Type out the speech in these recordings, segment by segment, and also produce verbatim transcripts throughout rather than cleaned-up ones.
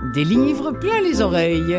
Des livres plein les oreilles.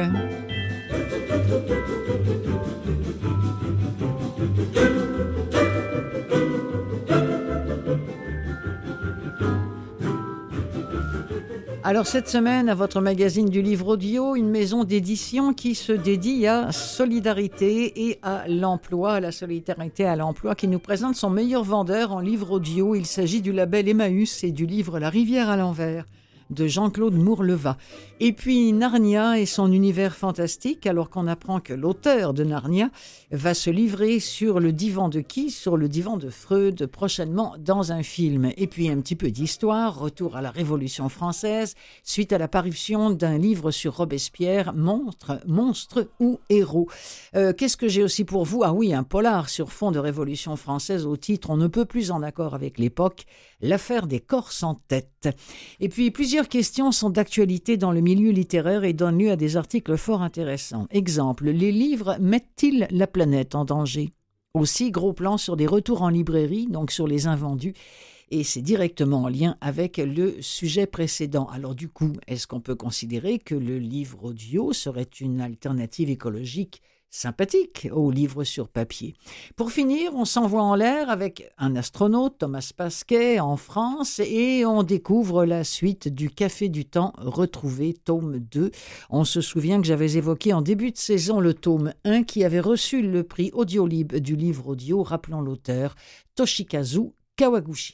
Alors cette semaine, à votre magazine du livre audio, une maison d'édition qui se dédie à solidarité et à l'emploi, à la solidarité à l'emploi, qui nous présente son meilleur vendeur en livre audio. Il s'agit du label Emmaüs et du livre La rivière à l'envers de Jean-Claude Mourleva. Et puis Narnia et son univers fantastique, alors qu'on apprend que l'auteur de Narnia va se livrer sur le divan de qui ? Sur le divan de Freud, prochainement dans un film. Et puis un petit peu d'histoire, retour à la Révolution française, suite à l'apparition d'un livre sur Robespierre, Monstre, Monstre ou Héros. Euh, qu'est-ce que j'ai aussi pour vous ? Ah oui, un polar sur fond de Révolution française au titre « On ne peut plus en accord avec l'époque », l'affaire des Corses en tête. Et puis plusieurs questions sont d'actualité dans le milieu littéraire et donnent lieu à des articles fort intéressants. Exemple, les livres mettent-ils la planète en danger ? Aussi, gros plan sur des retours en librairie, donc sur les invendus, et c'est directement en lien avec le sujet précédent. Alors du coup, est-ce qu'on peut considérer que le livre audio serait une alternative écologique sympathique au livre sur papier? Pour finir, on s'envoie en l'air avec un astronaute, Thomas Pasquet, en France, et on découvre la suite du Café du Temps retrouvé, tome deux. On se souvient que j'avais évoqué en début de saison le tome un qui avait reçu le prix Audiolib du livre audio, rappelons l'auteur, Toshikazu Kawaguchi.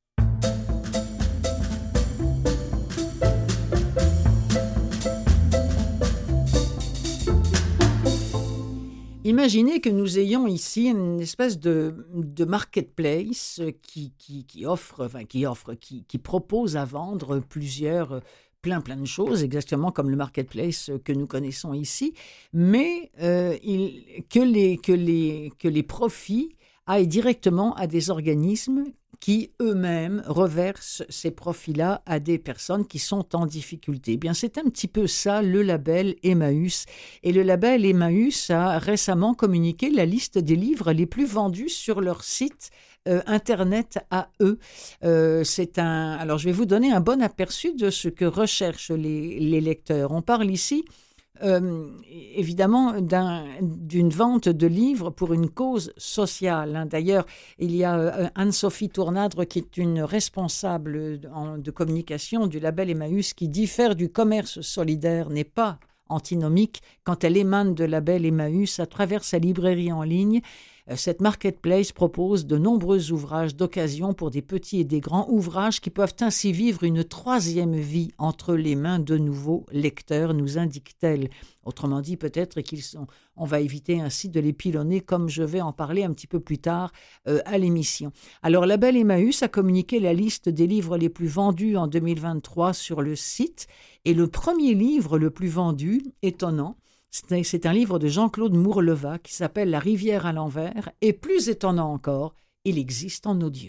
Imaginez que nous ayons ici une espèce de, de marketplace qui, qui, qui offre, enfin qui offre, qui, qui propose à vendre plusieurs, plein plein de choses, exactement comme le marketplace que nous connaissons ici, mais euh, il, que, les, que, les, que les profits aillent directement à des organismes qui eux-mêmes reversent ces profits-là à des personnes qui sont en difficulté. Eh bien, c'est un petit peu ça, le label Emmaüs. Et le label Emmaüs a récemment communiqué la liste des livres les plus vendus sur leur site euh, Internet à eux. Euh, c'est un... Alors, je vais vous donner un bon aperçu de ce que recherchent les, les lecteurs. On parle ici... Euh, évidemment d'un, d'une vente de livres pour une cause sociale. Hein. D'ailleurs, il y a euh, Anne-Sophie Tournadre qui est une responsable de, en, de communication du label Emmaüs qui dit « Faire du commerce solidaire n'est pas antinomique quand elle émane de label Emmaüs à travers sa librairie en ligne. Cette marketplace propose de nombreux ouvrages d'occasion pour des petits et des grands ouvrages qui peuvent ainsi vivre une troisième vie entre les mains de nouveaux lecteurs, nous indique-t-elle. Autrement dit, peut-être qu'ils sont, on va éviter ainsi de les pilonner, comme je vais en parler un petit peu plus tard euh, à l'émission. Alors, Label Emmaüs a communiqué la liste des livres les plus vendus en deux mille vingt-trois sur le site. Et le premier livre le plus vendu, étonnant, c'est, c'est un livre de Jean-Claude Mourleva qui s'appelle La rivière à l'envers. Et plus étonnant encore, il existe en audio.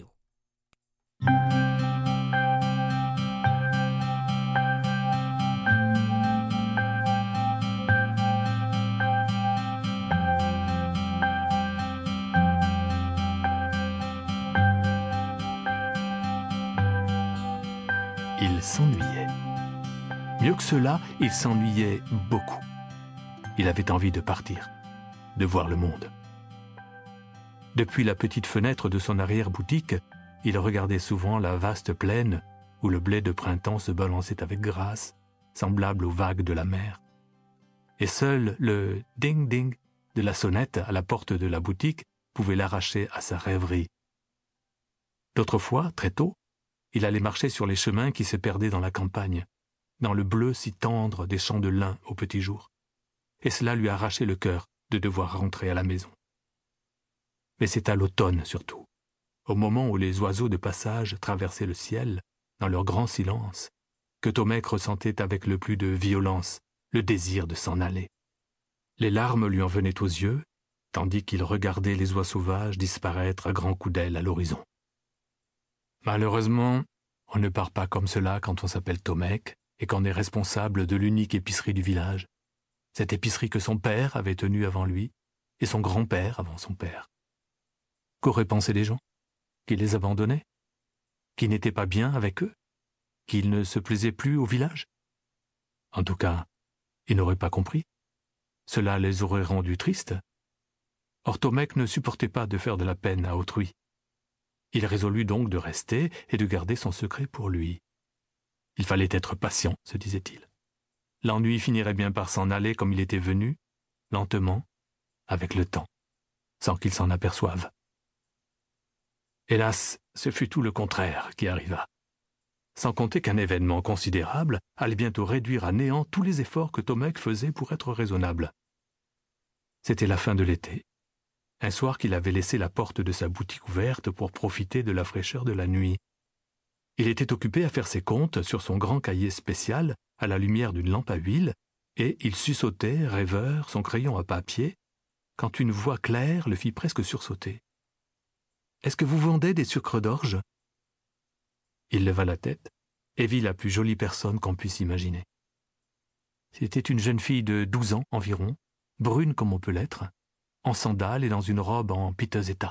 Il s'ennuyait. Mieux que cela, il s'ennuyait beaucoup. Il avait envie de partir, de voir le monde. Depuis la petite fenêtre de son arrière-boutique, il regardait souvent la vaste plaine où le blé de printemps se balançait avec grâce, semblable aux vagues de la mer. Et seul le ding-ding de la sonnette à la porte de la boutique pouvait l'arracher à sa rêverie. D'autres fois, très tôt, il allait marcher sur les chemins qui se perdaient dans la campagne, dans le bleu si tendre des champs de lin au petit jour. Et cela lui arrachait le cœur de devoir rentrer à la maison. Mais c'est à l'automne surtout, au moment où les oiseaux de passage traversaient le ciel, dans leur grand silence, que Tomec ressentait avec le plus de violence le désir de s'en aller. Les larmes lui en venaient aux yeux, tandis qu'il regardait les oies sauvages disparaître à grands coups d'aile à l'horizon. Malheureusement, on ne part pas comme cela quand on s'appelle Tomec et qu'on est responsable de l'unique épicerie du village. Cette épicerie que son père avait tenue avant lui et son grand-père avant son père. Qu'auraient pensé les gens ? Qu'il les abandonnait ? Qu'il n'était pas bien avec eux ? Qu'il ne se plaisait plus au village ? En tout cas, ils n'auraient pas compris. Cela les aurait rendus tristes. Or Tomek ne supportait pas de faire de la peine à autrui. Il résolut donc de rester et de garder son secret pour lui. Il fallait être patient, se disait-il. L'ennui finirait bien par s'en aller comme il était venu, lentement, avec le temps, sans qu'il s'en aperçoive. Hélas, ce fut tout le contraire qui arriva. Sans compter qu'un événement considérable allait bientôt réduire à néant tous les efforts que Tomek faisait pour être raisonnable. C'était la fin de l'été, un soir qu'il avait laissé la porte de sa boutique ouverte pour profiter de la fraîcheur de la nuit. Il était occupé à faire ses comptes sur son grand cahier spécial à la lumière d'une lampe à huile, et il suçotait, rêveur, son crayon à papier, quand une voix claire le fit presque sursauter. « Est-ce que vous vendez des sucres d'orge ?» Il leva la tête et vit la plus jolie personne qu'on puisse imaginer. C'était une jeune fille de douze ans environ, brune comme on peut l'être, en sandales et dans une robe en piteux état.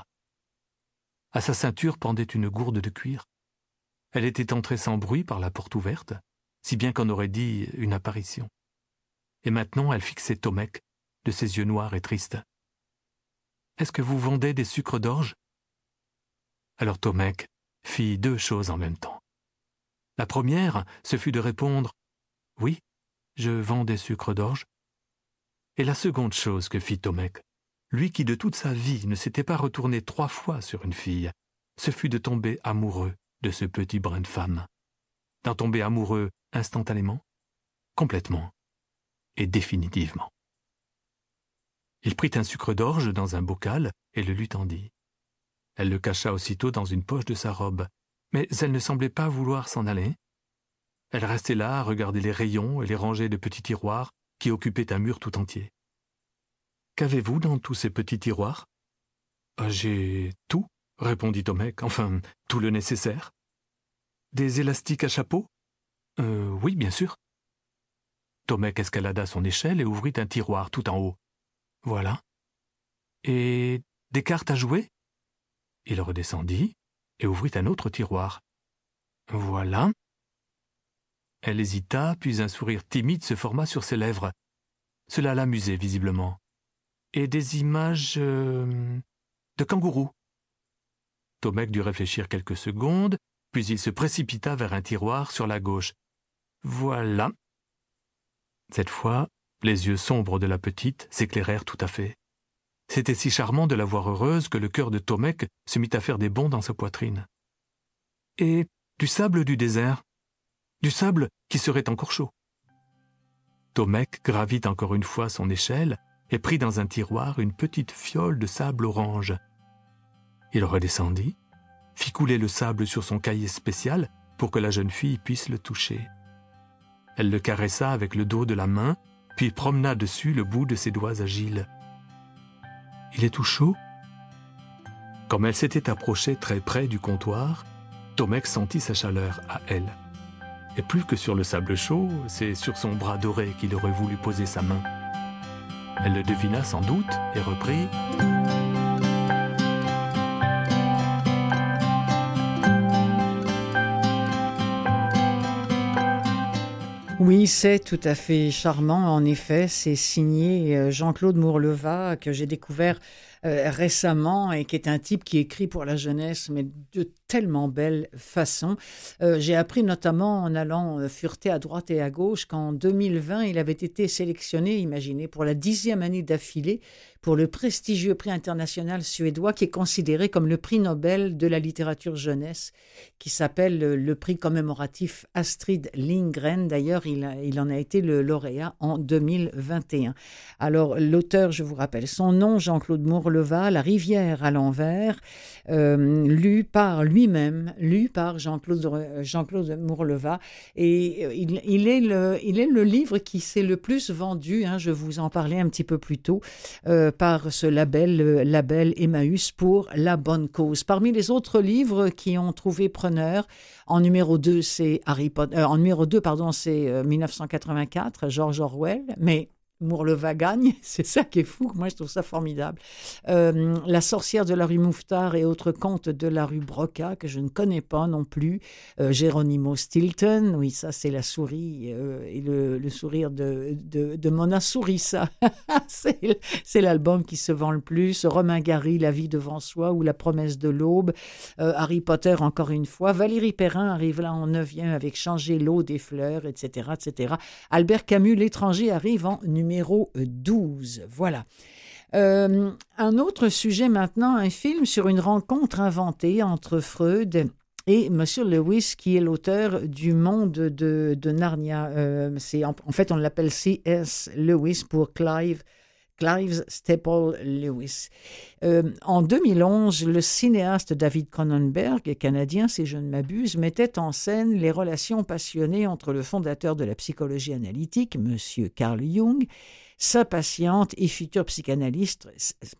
À sa ceinture pendait une gourde de cuir. Elle était entrée sans bruit par la porte ouverte, si bien qu'on aurait dit une apparition. Et maintenant elle fixait Tomek, de ses yeux noirs et tristes. « Est-ce que vous vendez des sucres d'orge ?» Alors Tomek fit deux choses en même temps. La première, ce fut de répondre « Oui, je vends des sucres d'orge. » Et la seconde chose que fit Tomek, lui qui de toute sa vie ne s'était pas retourné trois fois sur une fille, ce fut de tomber amoureux de ce petit brin de femme. D'en tomber amoureux instantanément, complètement et définitivement. Il prit un sucre d'orge dans un bocal et le lui tendit. Elle le cacha aussitôt dans une poche de sa robe, mais elle ne semblait pas vouloir s'en aller. Elle restait là à regarder les rayons et les rangées de petits tiroirs qui occupaient un mur tout entier. « Qu'avez-vous dans tous ces petits tiroirs ?»« Ah, j'ai tout, » répondit Tomek, « enfin, tout le nécessaire. »« Des élastiques à chapeau ?»« Euh, oui, bien sûr. » Tomek escalada son échelle et ouvrit un tiroir tout en haut. « Voilà. »« Et des cartes à jouer ?» Il redescendit et ouvrit un autre tiroir. « Voilà. » Elle hésita, puis un sourire timide se forma sur ses lèvres. Cela l'amusait visiblement. « Et des images euh, de kangourous. » Tomek dut réfléchir quelques secondes, puis il se précipita vers un tiroir sur la gauche. « Voilà. » Cette fois, les yeux sombres de la petite s'éclairèrent tout à fait. C'était si charmant de la voir heureuse que le cœur de Tomek se mit à faire des bonds dans sa poitrine. « Et du sable du désert, du sable qui serait encore chaud. » Tomek gravit encore une fois son échelle et prit dans un tiroir une petite fiole de sable orange. Il redescendit, fit couler le sable sur son cahier spécial pour que la jeune fille puisse le toucher. Elle le caressa avec le dos de la main, puis promena dessus le bout de ses doigts agiles. « Il est tout chaud ?» Comme elle s'était approchée très près du comptoir, Tomek sentit sa chaleur à elle. Et plus que sur le sable chaud, c'est sur son bras doré qu'il aurait voulu poser sa main. Elle le devina sans doute et reprit « Oui, c'est tout à fait charmant. En effet, c'est signé Jean-Claude Mourleva, que j'ai découvert euh, récemment et qui est un type qui écrit pour la jeunesse, mais de tellement belle façon. Euh, j'ai appris notamment en allant euh, fureter à droite et à gauche qu'en deux mille vingt, il avait été sélectionné, imaginez, pour la dixième année d'affilée pour le prestigieux prix international suédois qui est considéré comme le prix Nobel de la littérature jeunesse, qui s'appelle le, le prix commémoratif Astrid Lindgren. D'ailleurs, il, a, il en a été le lauréat en deux mille vingt et un. Alors, l'auteur, je vous rappelle son nom, Jean-Claude Mourleva, La rivière à l'envers, euh, lu par lui-même, lu par Jean-Claude, Jean-Claude Mourleva. Et il, il, est le, il est le livre qui s'est le plus vendu, hein, je vous en parlais un petit peu plus tôt, euh, par ce label, le label Emmaüs pour la bonne cause. Parmi les autres livres qui ont trouvé preneur, en numéro deux, c'est Harry Potter, euh, en numéro deux, pardon, c'est euh, mille neuf cent quatre-vingt-quatre, George Orwell, mais Mourleva gagne, c'est ça qui est fou, moi je trouve ça formidable. Euh, la sorcière de la rue Mouffetard et autres contes de la rue Broca, que je ne connais pas non plus. Euh, Geronimo Stilton, oui, ça c'est la souris euh, et le, le sourire de, de, de Mona Sourissa. c'est, c'est l'album qui se vend le plus. Romain Gary, La vie devant soi ou La promesse de l'aube. Euh, Harry Potter, encore une fois. Valérie Perrin arrive là en neuvième avec Changer l'eau des fleurs, et cetera, et cetera. Albert Camus, L'étranger, arrive en numéro numéro douze. Voilà. Euh, un autre sujet maintenant, un film sur une rencontre inventée entre Freud et M. Lewis, qui est l'auteur du Monde de, de Narnia. Euh, c'est, en, en fait, on l'appelle C S. Lewis pour Clive Clive Staple Lewis. Euh, en deux mille onze, le cinéaste David Cronenberg, canadien si je ne m'abuse, mettait en scène les relations passionnées entre le fondateur de la psychologie analytique, M. Carl Jung, sa patiente et future psychanalyste,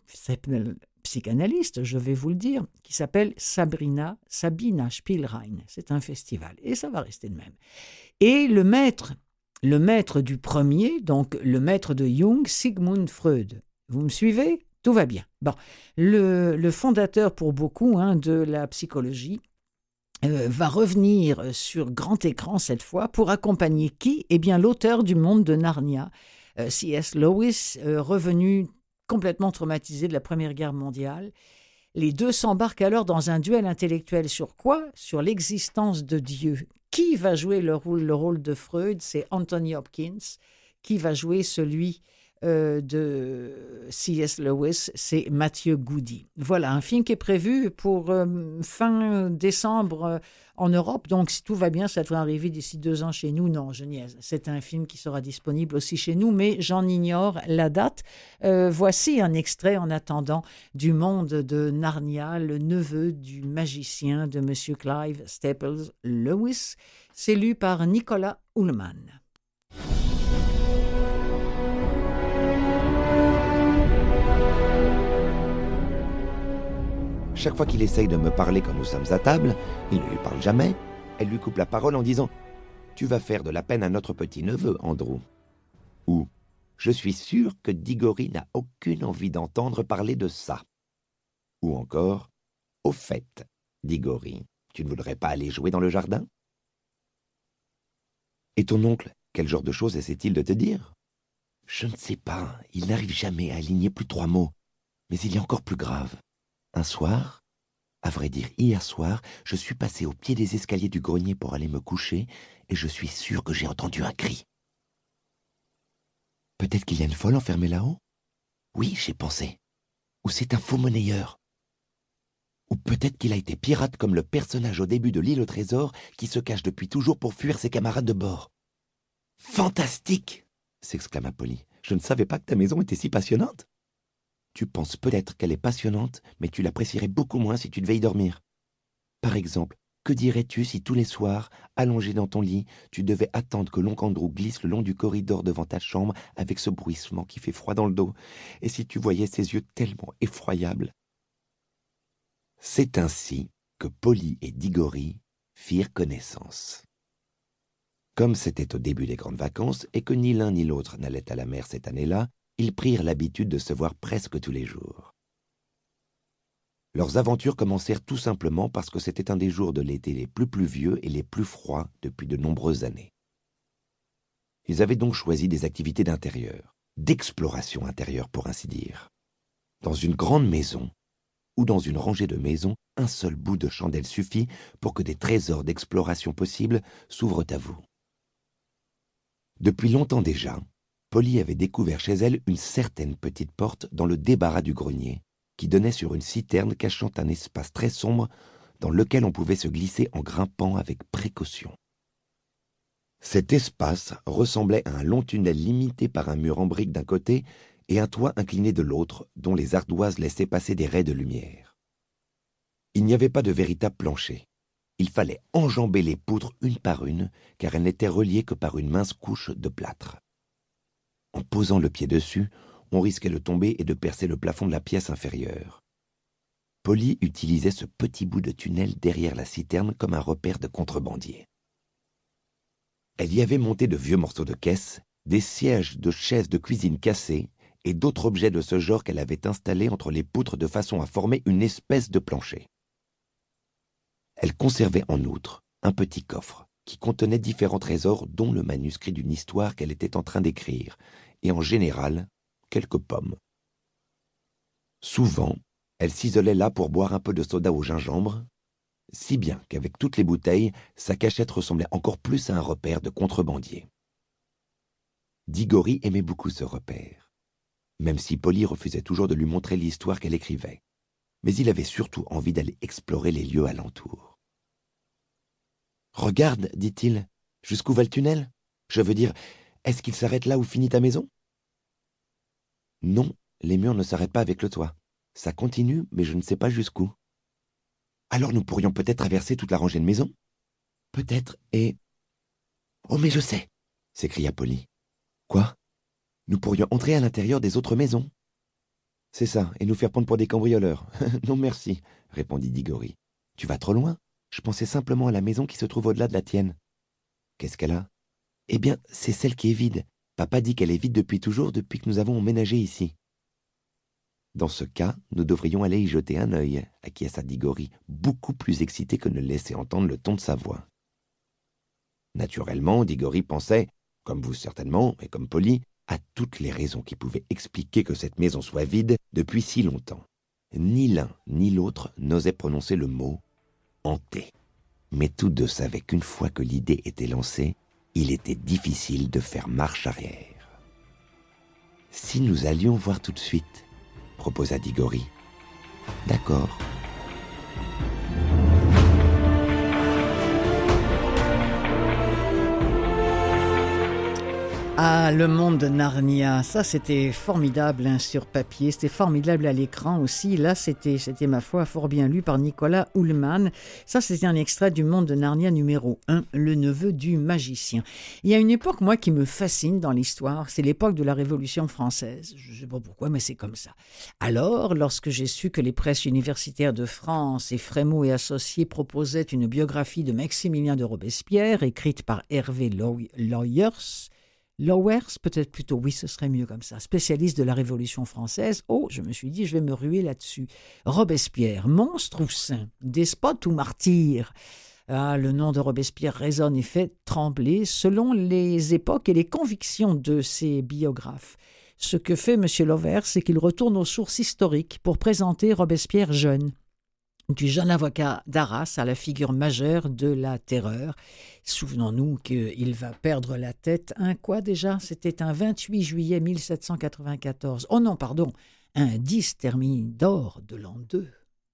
psychanalyste, je vais vous le dire, qui s'appelle Sabrina, Sabina Spielrein. C'est un festival et ça va rester de même. Et le maître Le maître du premier, donc le maître de Jung, Sigmund Freud. Vous me suivez ? Tout va bien. Bon, le, le fondateur pour beaucoup hein, de la psychologie euh, va revenir sur grand écran cette fois pour accompagner qui ? Eh bien l'auteur du Monde de Narnia, euh, C S. Lewis, euh, revenu complètement traumatisé de la Première Guerre mondiale. Les deux s'embarquent alors dans un duel intellectuel sur quoi ? Sur l'existence de Dieu. Qui va jouer le rôle, le rôle de Freud ? C'est Anthony Hopkins. Qui va jouer celui euh, de C S. Lewis ? C'est Matthew Goody. Voilà, un film qui est prévu pour euh, fin décembre euh, en Europe. Donc, si tout va bien, ça devrait arriver d'ici deux ans chez nous. Non, je niaise. C'est un film qui sera disponible aussi chez nous, mais j'en ignore la date. Euh, voici un extrait en attendant du Monde de Narnia, le neveu du magicien de M. Clive Staples Lewis. C'est lu par Nicolas Ullmann. Chaque fois qu'il essaye de me parler quand nous sommes à table, il ne lui parle jamais, elle lui coupe la parole en disant « Tu vas faire de la peine à notre petit-neveu, Andrew. » Ou « Je suis sûr que Diggory n'a aucune envie d'entendre parler de ça. » Ou encore « Au fait, Diggory, tu ne voudrais pas aller jouer dans le jardin ?» Et ton oncle, quel genre de choses essaie-t-il de te dire ? Je ne sais pas, il n'arrive jamais à aligner plus trois mots. Mais il y a encore plus grave. Un soir, à vrai dire hier soir, je suis passé au pied des escaliers du grenier pour aller me coucher et je suis sûr que j'ai entendu un cri. Peut-être qu'il y a une folle enfermée là-haut ? Oui, j'ai pensé. Ou c'est un faux monnayeur. Ou peut-être qu'il a été pirate comme le personnage au début de l'île au trésor qui se cache depuis toujours pour fuir ses camarades de bord. « Fantastique !» s'exclama Polly. « Je ne savais pas que ta maison était si passionnante. » Tu penses peut-être qu'elle est passionnante, mais tu l'apprécierais beaucoup moins si tu devais y dormir. Par exemple, que dirais-tu si tous les soirs, allongé dans ton lit, tu devais attendre que l'oncle Andrew glisse le long du corridor devant ta chambre avec ce bruissement qui fait froid dans le dos, et si tu voyais ses yeux tellement effroyables ? C'est ainsi que Polly et Diggory firent connaissance. Comme c'était au début des grandes vacances et que ni l'un ni l'autre n'allait à la mer cette année-là, ils prirent l'habitude de se voir presque tous les jours. Leurs aventures commencèrent tout simplement parce que c'était un des jours de l'été les plus pluvieux et les plus froids depuis de nombreuses années. Ils avaient donc choisi des activités d'intérieur, d'exploration intérieure pour ainsi dire. Dans une grande maison, ou dans une rangée de maisons, un seul bout de chandelle suffit pour que des trésors d'exploration possibles s'ouvrent à vous. Depuis longtemps déjà, Polly avait découvert chez elle une certaine petite porte dans le débarras du grenier, qui donnait sur une citerne cachant un espace très sombre dans lequel on pouvait se glisser en grimpant avec précaution. Cet espace ressemblait à un long tunnel limité par un mur en briques d'un côté et un toit incliné de l'autre, dont les ardoises laissaient passer des raies de lumière. Il n'y avait pas de véritable plancher. Il fallait enjamber les poutres une par une, car elles n'étaient reliées que par une mince couche de plâtre. En posant le pied dessus, on risquait de tomber et de percer le plafond de la pièce inférieure. Polly utilisait ce petit bout de tunnel derrière la citerne comme un repère de contrebandier. Elle y avait monté de vieux morceaux de caisse, des sièges de chaises de cuisine cassés et d'autres objets de ce genre qu'elle avait installés entre les poutres de façon à former une espèce de plancher. Elle conservait en outre un petit coffre qui contenait différents trésors, dont le manuscrit d'une histoire qu'elle était en train d'écrire, et en général, quelques pommes. Souvent, elle s'isolait là pour boire un peu de soda au gingembre, si bien qu'avec toutes les bouteilles, sa cachette ressemblait encore plus à un repère de contrebandier. Diggory aimait beaucoup ce repère, même si Polly refusait toujours de lui montrer l'histoire qu'elle écrivait. Mais il avait surtout envie d'aller explorer les lieux alentours. « Regarde, dit-il, jusqu'où va le tunnel? Je veux dire, est-ce qu'il s'arrête là où finit ta maison? » Non, les murs ne s'arrêtent pas avec le toit. Ça continue, mais je ne sais pas jusqu'où. Alors nous pourrions peut-être traverser toute la rangée de maisons? Peut-être, et... Oh, mais je sais, s'écria Polly. Quoi? Nous pourrions entrer à l'intérieur des autres maisons. C'est ça, et nous faire prendre pour des cambrioleurs. Non merci, répondit Diggory. Tu vas trop loin. Je pensais simplement à la maison qui se trouve au-delà de la tienne. Qu'est-ce qu'elle a? Eh bien, c'est celle qui est vide. Papa dit qu'elle est vide depuis toujours, depuis que nous avons emménagé ici. Dans ce cas, nous devrions aller y jeter un œil, acquiesça Diggory, beaucoup plus excité que ne le laissait entendre le ton de sa voix. Naturellement, Diggory pensait, comme vous certainement, et comme Polly, à toutes les raisons qui pouvaient expliquer que cette maison soit vide depuis si longtemps. Ni l'un ni l'autre n'osait prononcer le mot « hanté ». Mais tous deux savaient qu'une fois que l'idée était lancée, il était difficile de faire marche arrière. « Si nous allions voir tout de suite », proposa Diggory. « D'accord. » Ah, le monde de Narnia, ça c'était formidable hein, sur papier, c'était formidable à l'écran aussi. Là, c'était, c'était ma foi fort bien lu par Nicolas Ullmann. Ça, c'était un extrait du monde de Narnia numéro un, le neveu du magicien. Il y a une époque, moi, qui me fascine dans l'histoire, c'est l'époque de la Révolution française. Je ne sais pas pourquoi, mais c'est comme ça. Alors, lorsque j'ai su que les presses universitaires de France et Frémaux et Associés proposaient une biographie de Maximilien de Robespierre, écrite par Hervé Loyers, Lowers, peut-être plutôt, oui, ce serait mieux comme ça, spécialiste de la Révolution française. Oh, je me suis dit, je vais me ruer là-dessus. Robespierre, monstre ou saint, despote ou martyr? Ah, le nom de Robespierre résonne et fait trembler selon les époques et les convictions de ses biographes. Ce que fait M. Lowers, c'est qu'il retourne aux sources historiques pour présenter Robespierre jeune. Du jeune avocat d'Arras à la figure majeure de la terreur. Souvenons-nous qu'il va perdre la tête, un quoi déjà? C'était un vingt-huit juillet mille sept cent quatre-vingt-quatorze. Oh non, pardon, un dix termine d'or de l'an deux.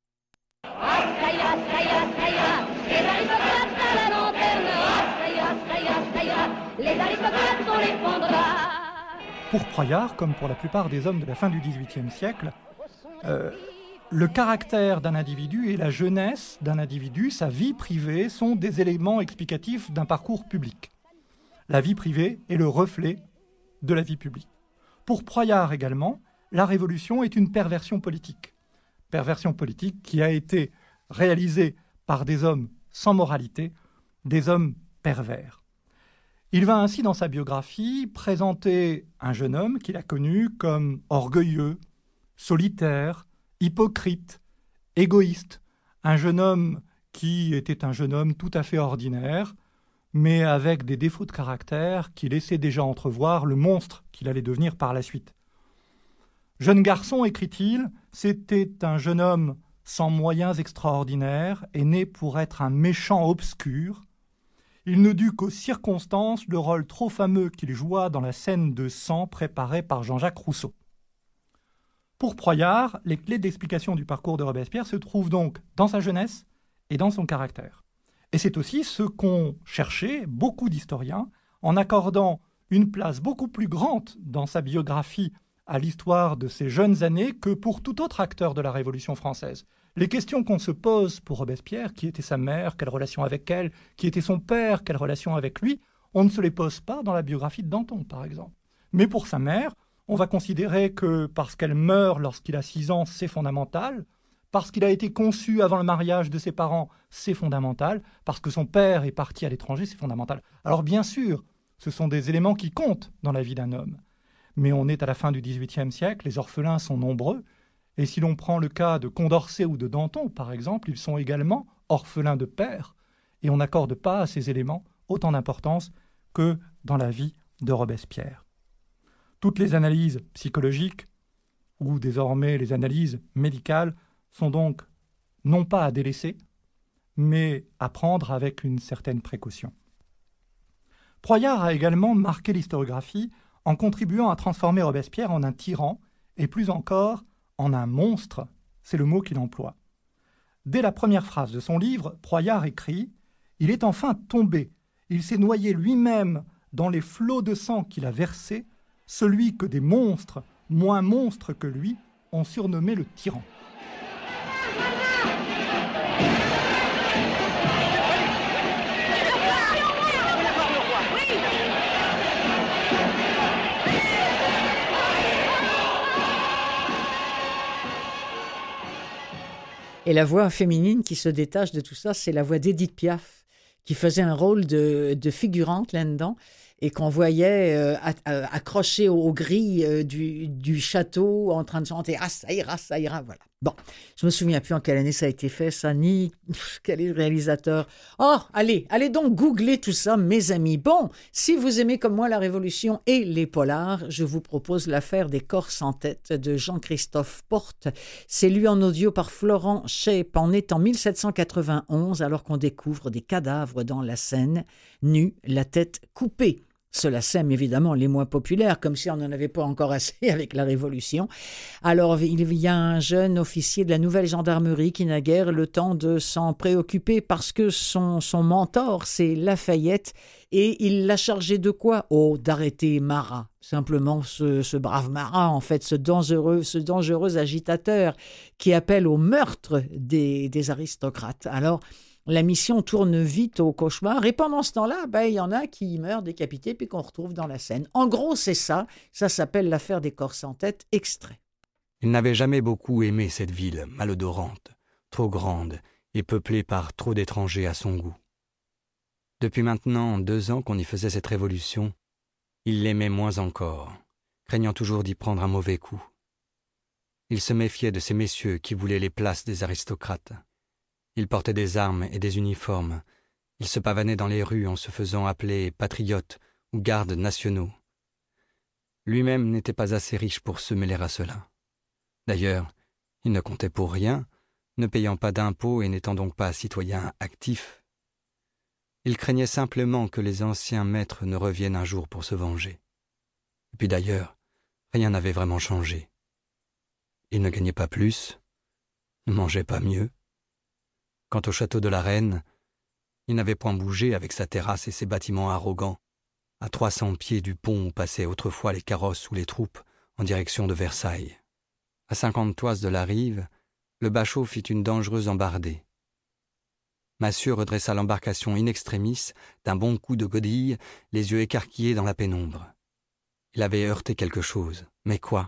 Ah, ça y a, ça y a, ça y a, les aristocrates à la lanterne. Ah, ça y a, ça y a, ça y a, les aristocrates on les fondra. Pour Proyart, comme pour la plupart des hommes de la fin du dix-huitième siècle, euh, le caractère d'un individu et la jeunesse d'un individu, sa vie privée, sont des éléments explicatifs d'un parcours public. La vie privée est le reflet de la vie publique. Pour Proyart également, la Révolution est une perversion politique. Perversion politique qui a été réalisée par des hommes sans moralité, des hommes pervers. Il va ainsi, dans sa biographie, présenter un jeune homme qu'il a connu comme orgueilleux, solitaire, hypocrite, égoïste, un jeune homme qui était un jeune homme tout à fait ordinaire, mais avec des défauts de caractère qui laissaient déjà entrevoir le monstre qu'il allait devenir par la suite. Jeune garçon, écrit-il, c'était un jeune homme sans moyens extraordinaires et né pour être un méchant obscur. Il ne dut qu'aux circonstances le rôle trop fameux qu'il joua dans la scène de sang préparée par Jean-Jacques Rousseau. Pour Proyart, les clés d'explication du parcours de Robespierre se trouvent donc dans sa jeunesse et dans son caractère. Et c'est aussi ce qu'ont cherché beaucoup d'historiens en accordant une place beaucoup plus grande dans sa biographie à l'histoire de ses jeunes années que pour tout autre acteur de la Révolution française. Les questions qu'on se pose pour Robespierre, qui était sa mère, quelle relation avec elle, qui était son père, quelle relation avec lui, on ne se les pose pas dans la biographie de Danton, par exemple. Mais pour sa mère, on va considérer que parce qu'elle meurt lorsqu'il a six ans, c'est fondamental, parce qu'il a été conçu avant le mariage de ses parents, c'est fondamental, parce que son père est parti à l'étranger, c'est fondamental. Alors bien sûr, Ce sont des éléments qui comptent dans la vie d'un homme. Mais on est à la fin du dix-huitième siècle, les orphelins sont nombreux, et si l'on prend le cas de Condorcet ou de Danton, par exemple, ils sont également orphelins de père, et on n'accorde pas à ces éléments autant d'importance que dans la vie de Robespierre. Toutes les analyses psychologiques, ou désormais les analyses médicales, sont donc non pas à délaisser, mais à prendre avec une certaine précaution. Proyart a également marqué l'historiographie en contribuant à transformer Robespierre en un tyran, et plus encore, en un monstre, c'est le mot qu'il emploie. Dès la première phrase de son livre, Proyart écrit « Il est enfin tombé, il s'est noyé lui-même dans les flots de sang qu'il a versés, celui que des monstres, moins monstres que lui, ont surnommé le tyran. » Et la voix féminine qui se détache de tout ça, c'est la voix d'Édith Piaf, qui faisait un rôle de, de figurante là-dedans et qu'on voyait euh, accrochée aux, aux grilles euh, du, du château en train de chanter « Ah, ça ira, ça ira », voilà. Bon, je me souviens plus en quelle année ça a été fait, ça, ni quel est le réalisateur. Oh, allez, allez donc googler tout ça, mes amis. Bon, si vous aimez comme moi la Révolution et les polars, je vous propose l'affaire des Corses en tête de Jean-Christophe Porte. C'est lu en audio par Florent Scheip. On est en mille sept cent quatre-vingt-onze, alors qu'on découvre des cadavres dans la Seine, nus, la tête coupée. Cela sème évidemment les moins populaires, comme si on n'en avait pas encore assez avec la Révolution. Alors il y a un jeune officier de la nouvelle gendarmerie qui n'a guère le temps de s'en préoccuper parce que son, son mentor, c'est Lafayette, et il l'a chargé de quoi? Oh, d'arrêter Marat. Simplement ce, ce brave Marat, en fait, ce dangereux, ce dangereux agitateur qui appelle au meurtre des, des aristocrates. Alors, la mission tourne vite au cauchemar et pendant ce temps-là, ben, il y en a qui meurent décapités puis qu'on retrouve dans la Seine. En gros, c'est ça. Ça s'appelle l'affaire des Corses en tête, extrait. Il n'avait jamais beaucoup aimé cette ville malodorante, trop grande et peuplée par trop d'étrangers à son goût. Depuis maintenant deux ans qu'on y faisait cette révolution, il l'aimait moins encore, craignant toujours d'y prendre un mauvais coup. Il se méfiait de ces messieurs qui voulaient les places des aristocrates. Ils portaient des armes et des uniformes. Ils se pavanaient dans les rues en se faisant appeler patriotes ou gardes nationaux. Lui-même n'était pas assez riche pour se mêler à cela. D'ailleurs, il ne comptait pour rien, ne payant pas d'impôts et n'étant donc pas citoyen actif. Il craignait simplement que les anciens maîtres ne reviennent un jour pour se venger. Et puis d'ailleurs, rien n'avait vraiment changé. Il ne gagnait pas plus, ne mangeait pas mieux. Quant au château de la Reine, il n'avait point bougé avec sa terrasse et ses bâtiments arrogants, à trois cents pieds du pont où passaient autrefois les carrosses ou les troupes en direction de Versailles. À cinquante toises de la rive, le bachot fit une dangereuse embardée. Massieu redressa l'embarcation in extremis d'un bon coup de godille, les yeux écarquillés dans la pénombre. Il avait heurté quelque chose, mais quoi?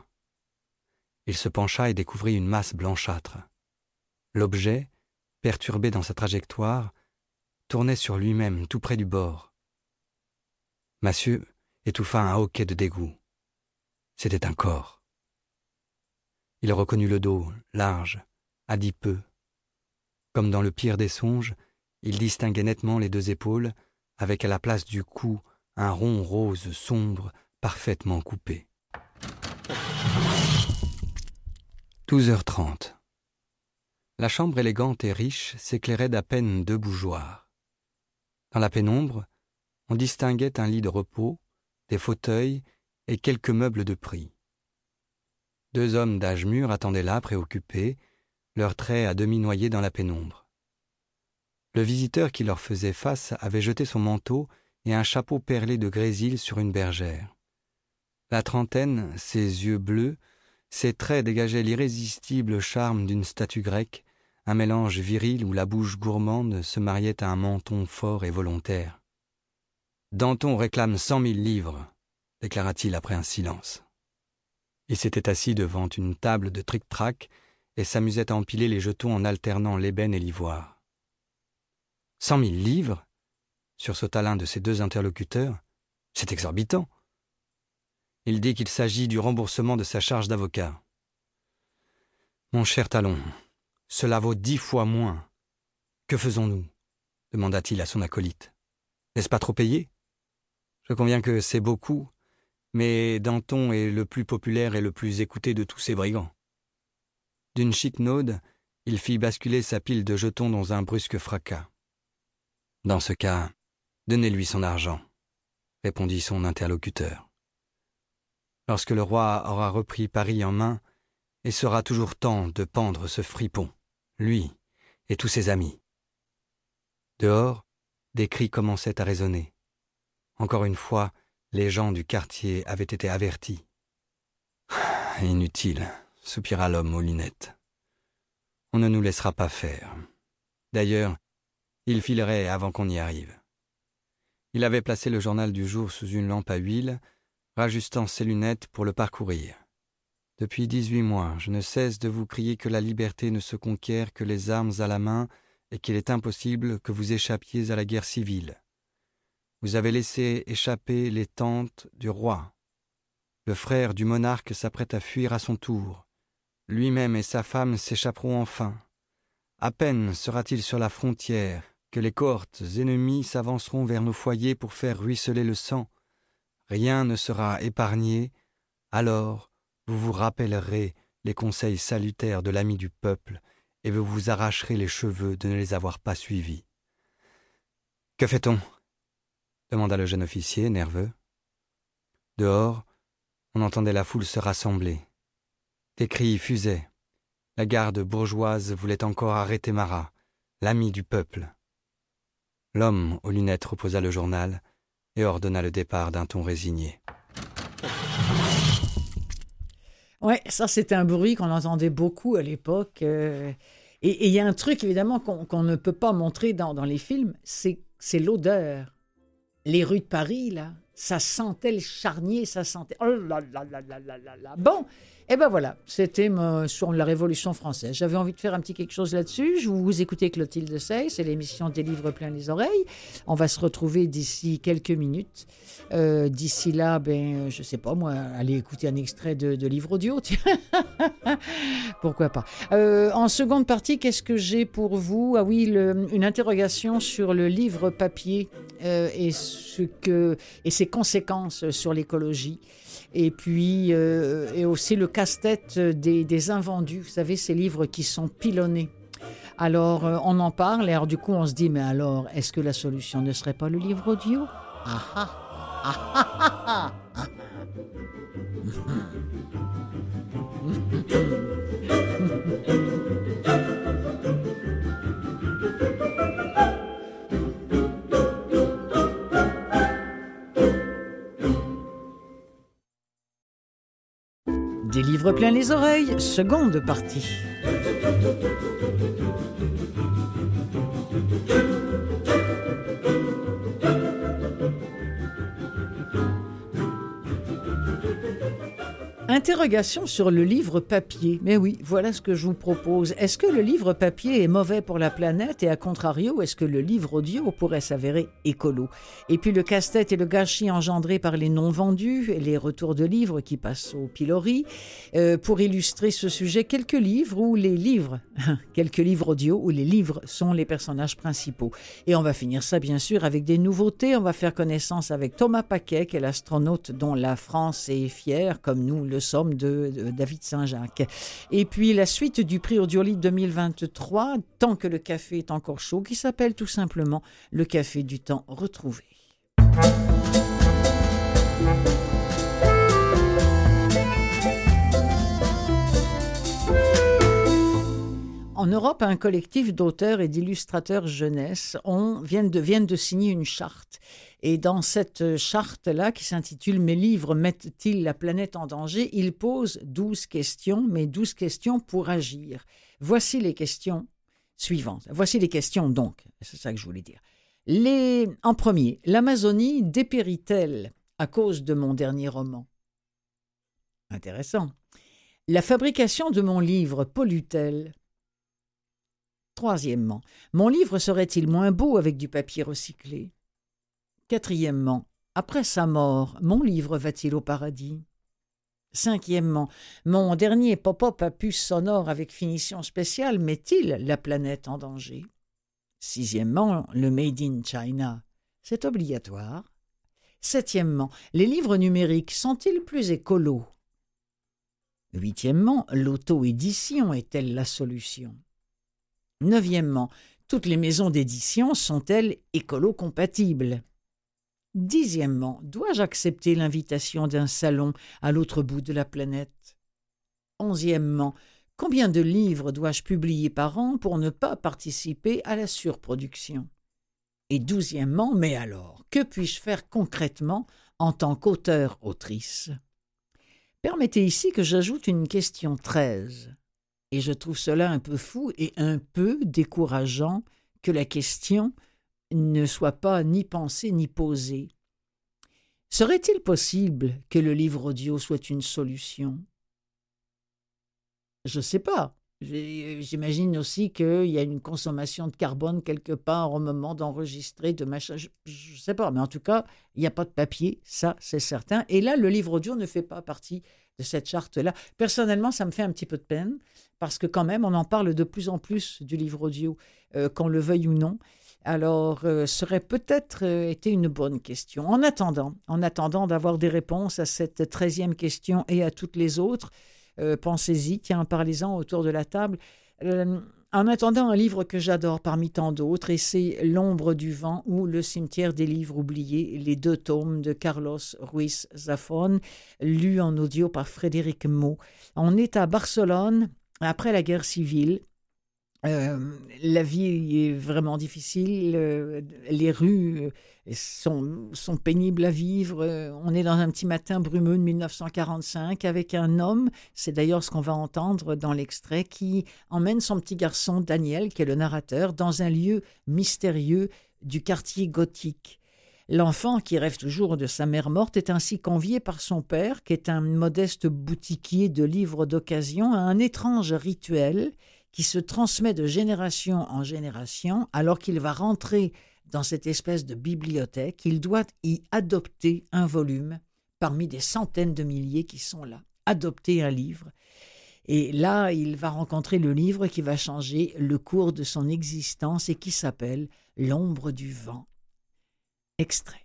Il se pencha et découvrit une masse blanchâtre. L'objet, perturbé dans sa trajectoire, tournait sur lui-même tout près du bord. Massieu étouffa un hoquet de dégoût. C'était un corps. Il reconnut le dos, large, adipeux. Comme dans le pire des songes, il distinguait nettement les deux épaules, avec à la place du cou un rond rose sombre, parfaitement coupé. douze heures trente. La chambre élégante et riche s'éclairait d'à peine deux bougeoirs. Dans la pénombre, on distinguait un lit de repos, des fauteuils et quelques meubles de prix. Deux hommes d'âge mûr attendaient là, préoccupés, leurs traits à demi noyés dans la pénombre. Le visiteur qui leur faisait face avait jeté son manteau et un chapeau perlé de grésil sur une bergère. La trentaine, ses yeux bleus, ses traits dégageaient l'irrésistible charme d'une statue grecque, un mélange viril où la bouche gourmande se mariait à un menton fort et volontaire. « Danton réclame cent mille livres », déclara-t-il après un silence. Il s'était assis devant une table de tric-trac et s'amusait à empiler les jetons en alternant l'ébène et l'ivoire. « Cent mille livres » sursauta l'un de ses deux interlocuteurs. « C'est exorbitant. Il dit qu'il s'agit du remboursement de sa charge d'avocat. Mon cher Talon, cela vaut dix fois moins. Que faisons-nous ? Demanda-t-il à son acolyte. N'est-ce pas trop payé ? Je conviens que c'est beaucoup, mais Danton est le plus populaire et le plus écouté de tous ces brigands. D'une chiquenaude, il fit basculer sa pile de jetons dans un brusque fracas. Dans ce cas, donnez-lui son argent, répondit son interlocuteur. Lorsque le roi aura repris Paris en main, il sera toujours temps de pendre ce fripon, lui et tous ses amis. Dehors, des cris commençaient à résonner. Encore une fois, les gens du quartier avaient été avertis. « Inutile », soupira l'homme aux lunettes. « On ne nous laissera pas faire. D'ailleurs, il filerait avant qu'on y arrive. » Il avait placé le journal du jour sous une lampe à huile, rajustant ses lunettes pour le parcourir. « Depuis dix-huit mois, je ne cesse de vous crier que la liberté ne se conquiert que les armes à la main et qu'il est impossible que vous échappiez à la guerre civile. Vous avez laissé échapper les tentes du roi. Le frère du monarque s'apprête à fuir à son tour. Lui-même et sa femme s'échapperont enfin. À peine sera-t-il sur la frontière que les cohortes ennemies s'avanceront vers nos foyers pour faire ruisseler le sang. Rien ne sera épargné. Alors, vous vous rappellerez les conseils salutaires de l'ami du peuple et vous vous arracherez les cheveux de ne les avoir pas suivis. »« Que fait-on » demanda le jeune officier, nerveux. Dehors, on entendait la foule se rassembler. Des cris fusaient. La garde bourgeoise voulait encore arrêter Marat, l'ami du peuple. L'homme aux lunettes reposa le journal et ordonna le départ d'un ton résigné. Ouais, ça c'était un bruit qu'on entendait beaucoup à l'époque. Euh, et il y a un truc évidemment qu'on, qu'on ne peut pas montrer dans, dans les films, c'est, c'est l'odeur. Les rues de Paris, là, ça sentait le charnier, ça sentait... Oh là là là là là là là. Bon, et ben voilà, c'était mon, sur la Révolution française. J'avais envie de faire un petit quelque chose là-dessus. Je vous, vous écoutez Clotilde Sey, c'est l'émission des livres plein les oreilles. On va se retrouver d'ici quelques minutes. Euh, d'ici là, ben, je sais pas moi, allez écouter un extrait de, de livre audio, tiens. Pourquoi pas. Euh, en seconde partie, qu'est-ce que j'ai pour vous ? Ah oui, le, une interrogation sur le livre papier euh, et, ce que, et ses conséquences sur l'écologie. Et puis, euh, et aussi le casse-tête des, des invendus. Vous savez, ces livres qui sont pilonnés. Alors, euh, on en parle et alors du coup, on se dit, mais alors, est-ce que la solution ne serait pas le livre audio ? Ah ah ah ah ah ah. Des livres plein les oreilles, seconde partie. Interrogation sur le livre papier. Mais oui, voilà ce que je vous propose. Est-ce que le livre papier est mauvais pour la planète et à contrario, est-ce que le livre audio pourrait s'avérer écolo ? Et puis le casse-tête et le gâchis engendrés par les non-vendus et les retours de livres qui passent au pilori. Euh, pour illustrer ce sujet, quelques livres où les livres, quelques livres audio où les livres sont les personnages principaux. Et on va finir ça bien sûr avec des nouveautés. On va faire connaissance avec Thomas Paquet, qui est l'astronaute dont la France est fière, comme nous le sommes de, de David Saint-Jacques. Et puis la suite du prix Audiolib deux mille vingt-trois, Tant que le café est encore chaud, qui s'appelle tout simplement Le café du temps retrouvé. En Europe, un collectif d'auteurs et d'illustrateurs jeunesse ont, viennent, de, viennent de signer une charte. Et dans cette charte-là, qui s'intitule « Mes livres mettent-ils la planète en danger ?», ils posent douze questions, mais douze questions pour agir. Voici les questions suivantes. Voici les questions donc, c'est ça que je voulais dire. Les, en premier, l'Amazonie dépérit-elle à cause de mon dernier roman ? Intéressant. La fabrication de mon livre pollue-t-elle ? Troisièmement, mon livre serait-il moins beau avec du papier recyclé ? Quatrièmement, après sa mort, mon livre va-t-il au paradis? Cinquièmement, mon dernier pop-up à puce sonore avec finition spéciale met-il la planète en danger? Sixièmement, le Made in China, c'est obligatoire. Septièmement, les livres numériques sont-ils plus écolos? Huitièmement, l'auto-édition est-elle la solution? Neuvièmement, toutes les maisons d'édition sont-elles écolo-compatibles? Dixièmement, dois-je accepter l'invitation d'un salon à l'autre bout de la planète? Onzièmement, combien de livres dois-je publier par an pour ne pas participer à la surproduction? Et douzièmement, mais alors, que puis-je faire concrètement en tant qu'auteur-autrice? Permettez ici que j'ajoute une question treize. Et je trouve cela un peu fou et un peu décourageant que la question ne soit pas ni pensée ni posée. Serait-il possible que le livre audio soit une solution? Je ne sais pas. J'imagine aussi qu'il y a une consommation de carbone quelque part au moment d'enregistrer, de machin. Je ne sais pas, mais en tout cas, il n'y a pas de papier, ça c'est certain. Et là, le livre audio ne fait pas partie de cette charte-là. Personnellement, ça me fait un petit peu de peine, parce que quand même, on en parle de plus en plus du livre audio, euh, qu'on le veuille ou non. Alors, euh, serait peut-être euh, été une bonne question. En attendant, en attendant d'avoir des réponses à cette treizième question et à toutes les autres, euh, pensez-y, tiens, parlez-en autour de la table. Euh, en attendant, un livre que j'adore parmi tant d'autres, et c'est L'ombre du vent ou Le cimetière des livres oubliés, les deux tomes de Carlos Ruiz Zafón, lus en audio par Frédéric Meaux. On est à Barcelone, après la guerre civile. Euh, la vie est vraiment difficile, euh, les rues sont, sont pénibles à vivre. Euh, on est dans un petit matin brumeux de mille neuf cent quarante-cinq avec un homme, c'est d'ailleurs ce qu'on va entendre dans l'extrait, qui emmène son petit garçon Daniel, qui est le narrateur, dans un lieu mystérieux du quartier gothique. L'enfant, qui rêve toujours de sa mère morte, est ainsi convié par son père, qui est un modeste boutiquier de livres d'occasion, à un étrange rituel qui se transmet de génération en génération. Alors qu'il va rentrer dans cette espèce de bibliothèque, il doit y adopter un volume parmi des centaines de milliers qui sont là, adopter un livre. Et là, il va rencontrer le livre qui va changer le cours de son existence et qui s'appelle « L'ombre du vent ». Extrait.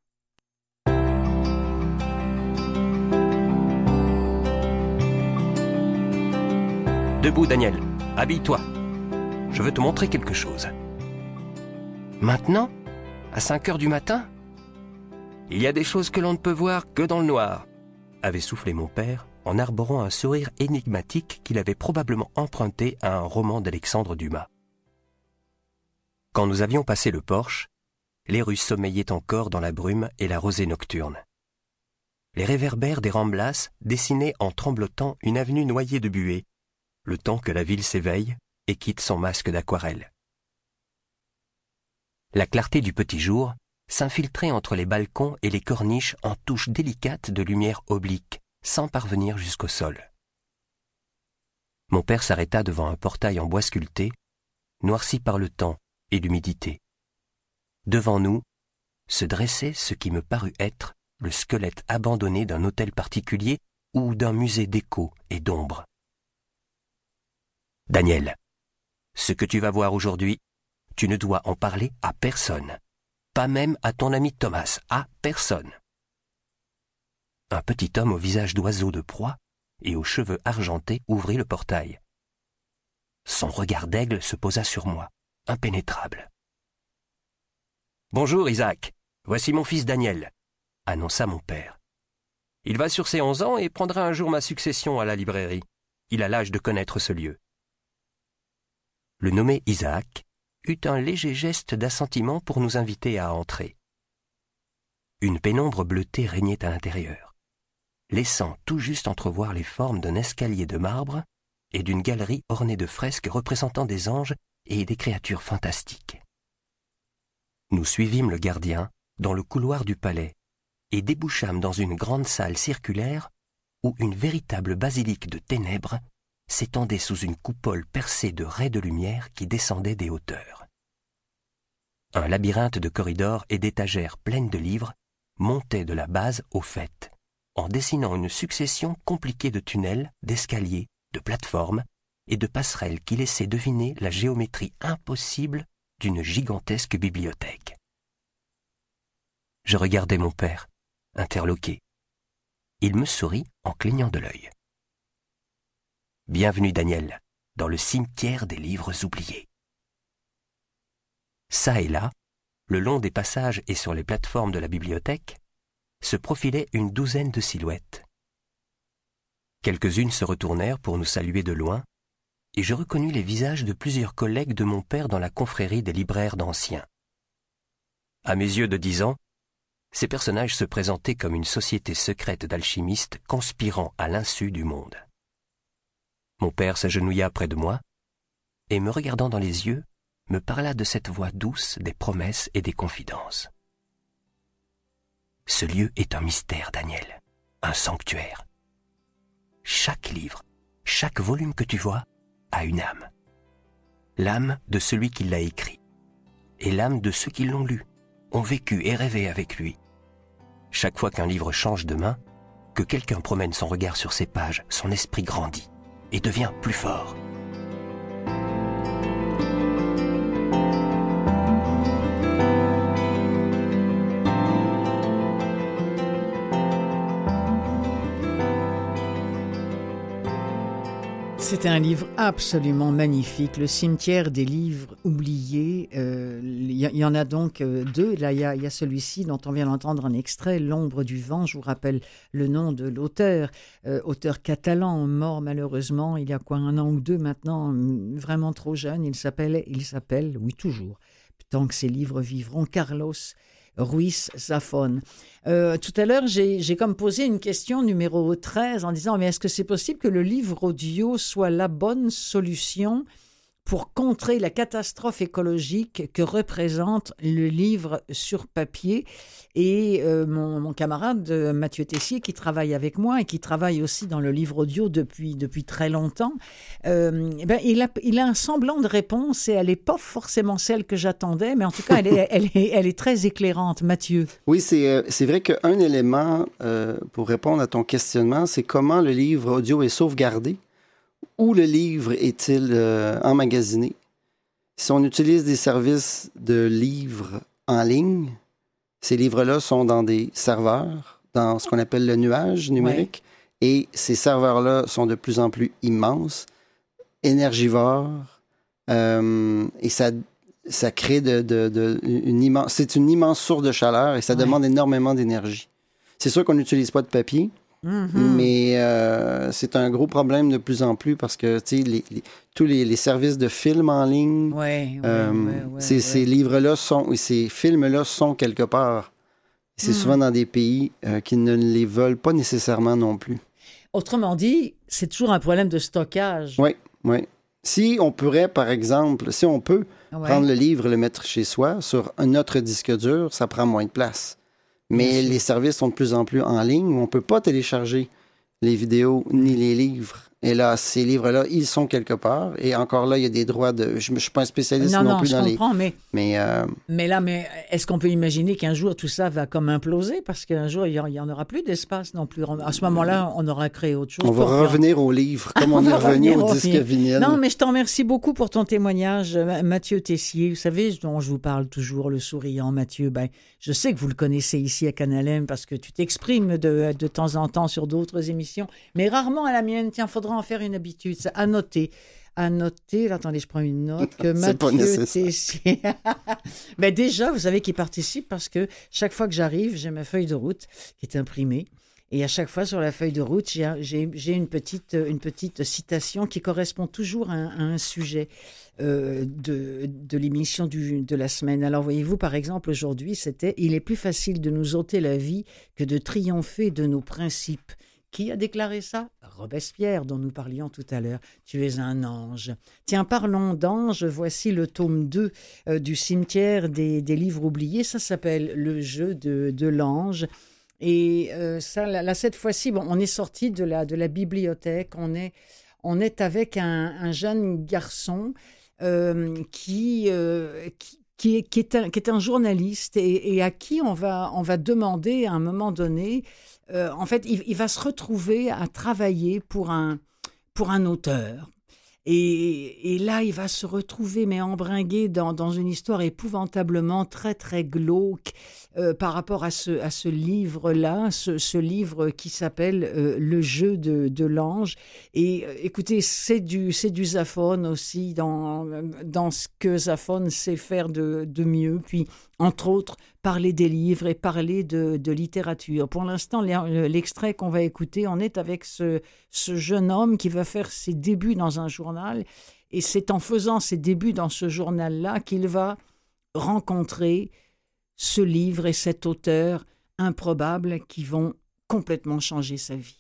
Debout, Daniel. Habille-toi. Je veux te montrer quelque chose. Maintenant, à cinq heures du matin, il y a des choses que l'on ne peut voir que dans le noir, avait soufflé mon père en arborant un sourire énigmatique qu'il avait probablement emprunté à un roman d'Alexandre Dumas. Quand nous avions passé le porche, les rues sommeillaient encore dans la brume et la rosée nocturne. Les réverbères des Ramblas dessinaient en tremblotant une avenue noyée de buée, le temps que la ville s'éveille et quitte son masque d'aquarelle. La clarté du petit jour s'infiltrait entre les balcons et les corniches en touches délicates de lumière oblique, sans parvenir jusqu'au sol. Mon père s'arrêta devant un portail en bois sculpté, noirci par le temps et l'humidité. Devant nous se dressait ce qui me parut être le squelette abandonné d'un hôtel particulier ou d'un musée d'écho et d'ombre. Daniel, ce que tu vas voir aujourd'hui, tu ne dois en parler à personne, pas même à ton ami Thomas, à personne. Un petit homme au visage d'oiseau de proie et aux cheveux argentés ouvrit le portail. Son regard d'aigle se posa sur moi, impénétrable. « Bonjour Isaac, voici mon fils Daniel », annonça mon père. « Il va sur ses onze ans et prendra un jour ma succession à la librairie. Il a l'âge de connaître ce lieu. » Le nommé Isaac eut un léger geste d'assentiment pour nous inviter à entrer. Une pénombre bleutée régnait à l'intérieur, laissant tout juste entrevoir les formes d'un escalier de marbre et d'une galerie ornée de fresques représentant des anges et des créatures fantastiques. Nous suivîmes le gardien dans le couloir du palais et débouchâmes dans une grande salle circulaire où une véritable basilique de ténèbres s'étendait sous une coupole percée de raies de lumière qui descendaient des hauteurs. Un labyrinthe de corridors et d'étagères pleines de livres montait de la base au faîte, en dessinant une succession compliquée de tunnels, d'escaliers, de plateformes et de passerelles qui laissaient deviner la géométrie impossible d'une gigantesque bibliothèque. Je regardais mon père, interloqué. Il me sourit en clignant de l'œil. « Bienvenue, Daniel, dans le cimetière des livres oubliés. » Ça et là, le long des passages et sur les plateformes de la bibliothèque, se profilait une douzaine de silhouettes. Quelques-unes se retournèrent pour nous saluer de loin, et je reconnus les visages de plusieurs collègues de mon père dans la confrérie des libraires d'anciens. À mes yeux de dix ans, ces personnages se présentaient comme une société secrète d'alchimistes conspirant à l'insu du monde. Mon père s'agenouilla près de moi, et me regardant dans les yeux, me parla de cette voix douce des promesses et des confidences. Ce lieu est un mystère, Daniel, un sanctuaire. Chaque livre, chaque volume que tu vois, a une âme. L'âme de celui qui l'a écrit, et l'âme de ceux qui l'ont lu, ont vécu et rêvé avec lui. Chaque fois qu'un livre change de main, que quelqu'un promène son regard sur ses pages, son esprit grandit et devient plus fort. C'est un livre absolument magnifique, Le cimetière des livres oubliés. Euh, Il y, y en a donc euh, deux. Là, il y a, y a celui-ci dont on vient d'entendre un extrait, L'ombre du vent. Je vous rappelle le nom de l'auteur, euh, auteur catalan, mort malheureusement il y a quoi, un an ou deux maintenant, vraiment trop jeune. Il s'appelle, il s'appelle, oui toujours, tant que ces livres vivront, Carlos Ruiz Zafón. Euh, tout à l'heure, j'ai, j'ai comme posé une question numéro treize en disant, mais est-ce que c'est possible que le livre audio soit la bonne solution pour contrer la catastrophe écologique que représente le livre sur papier? Et euh, mon, mon camarade euh, Mathieu Tessier, qui travaille avec moi et qui travaille aussi dans le livre audio depuis, depuis très longtemps, euh, eh ben, il, a, il a un semblant de réponse et elle n'est pas forcément celle que j'attendais, mais en tout cas, elle est, elle est, elle est très éclairante. Mathieu. Oui, c'est, euh, c'est vrai qu'un élément euh, pour répondre à ton questionnement, c'est comment le livre audio est sauvegardé. Où le livre est-il euh, emmagasiné? Si on utilise des services de livres en ligne, ces livres-là sont dans des serveurs, dans ce qu'on appelle le nuage numérique, ouais. Et ces serveurs-là sont de plus en plus immenses, énergivores, euh, et ça, ça crée de, de, de, une immense... C'est une immense source de chaleur et ça ouais. demande énormément d'énergie. C'est sûr qu'on n'utilise pas de papier, Mm-hmm. mais euh, c'est un gros problème de plus en plus parce que tu sais, les, les, tous les, les services de films en ligne, ouais, euh, ouais, ouais, ouais, ces, ouais. ces livres-là sont, ces films-là sont quelque part. C'est mm. souvent dans des pays euh, qui ne les veulent pas nécessairement non plus. Autrement dit, c'est toujours un problème de stockage. Oui, oui. Si on pourrait, par exemple, si on peut ouais. prendre le livre et le mettre chez soi sur un autre disque dur, ça prend moins de place. Mais les services sont de plus en plus en ligne où on ne peut pas télécharger les vidéos ni les livres. Et là, ces livres-là, ils sont quelque part. Et encore là, il y a des droits de... Je ne suis pas un spécialiste non, non, non plus je dans comprends, les... Mais, mais, euh... mais là, mais est-ce qu'on peut imaginer qu'un jour, tout ça va comme imploser? Parce qu'un jour, il n'y en aura plus d'espace non plus. À ce moment-là, on aura créé autre chose. On va revenir aux livres, comme on, on est revenu au disque vinyle. Non, mais je t'en remercie beaucoup pour ton témoignage, Mathieu Tessier. Vous savez, dont je vous parle toujours, le souriant Mathieu. Ben, je sais que vous le connaissez ici à Canal M parce que tu t'exprimes de, de temps en temps sur d'autres émissions, mais rarement à la mienne. Tiens, il faudra en faire une habitude. À noter. À noter, là, attendez, je prends une note, que Mathieu Tessier... ben déjà, vous savez qu'il participe parce que chaque fois que j'arrive, j'ai ma feuille de route qui est imprimée. Et à chaque fois, sur la feuille de route, j'ai, j'ai, j'ai une, petite, une petite citation qui correspond toujours à un, à un sujet euh, de, de l'émission du, de la semaine. Alors, voyez-vous, par exemple, aujourd'hui, c'était « Il est plus facile de nous ôter la vie que de triompher de nos principes ». Qui a déclaré ça? Robespierre, dont nous parlions tout à l'heure. Tu es un ange. Tiens, parlons d'ange. Voici le tome deux euh, du cimetière des, des livres oubliés. Ça s'appelle Le jeu de, de l'ange. Et euh, ça, là, là, cette fois-ci, bon, on est sorti de la, de la bibliothèque. On est, on est avec un, un jeune garçon euh, qui, euh, qui qui est, qui est, un, qui est un journaliste et, et à qui on va, on va demander à un moment donné, euh, en fait, il, il va se retrouver à travailler pour un, pour un auteur. Et, et là, il va se retrouver, mais embringué dans, dans une histoire épouvantablement très, très glauque euh, par rapport à ce, à ce livre-là, ce, ce livre qui s'appelle euh, « Le jeu de, de l'ange ». Et euh, écoutez, c'est du, c'est du Zafón aussi, dans, dans ce que Zafón sait faire de, de mieux. Puis, entre autres, parler des livres et parler de, de littérature. Pour l'instant, l'extrait qu'on va écouter, on est avec ce, ce jeune homme qui va faire ses débuts dans un journal. Et c'est en faisant ses débuts dans ce journal-là qu'il va rencontrer ce livre et cet auteur improbable qui vont complètement changer sa vie.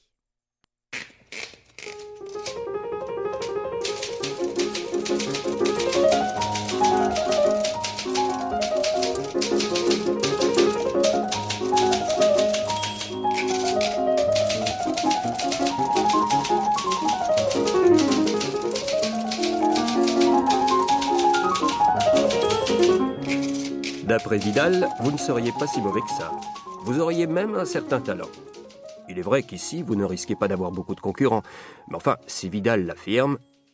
D'après Vidal, vous ne seriez pas si mauvais que ça. Vous auriez même un certain talent. Il est vrai qu'ici, vous ne risquez pas d'avoir beaucoup de concurrents. Mais enfin, si Vidal l'affirme...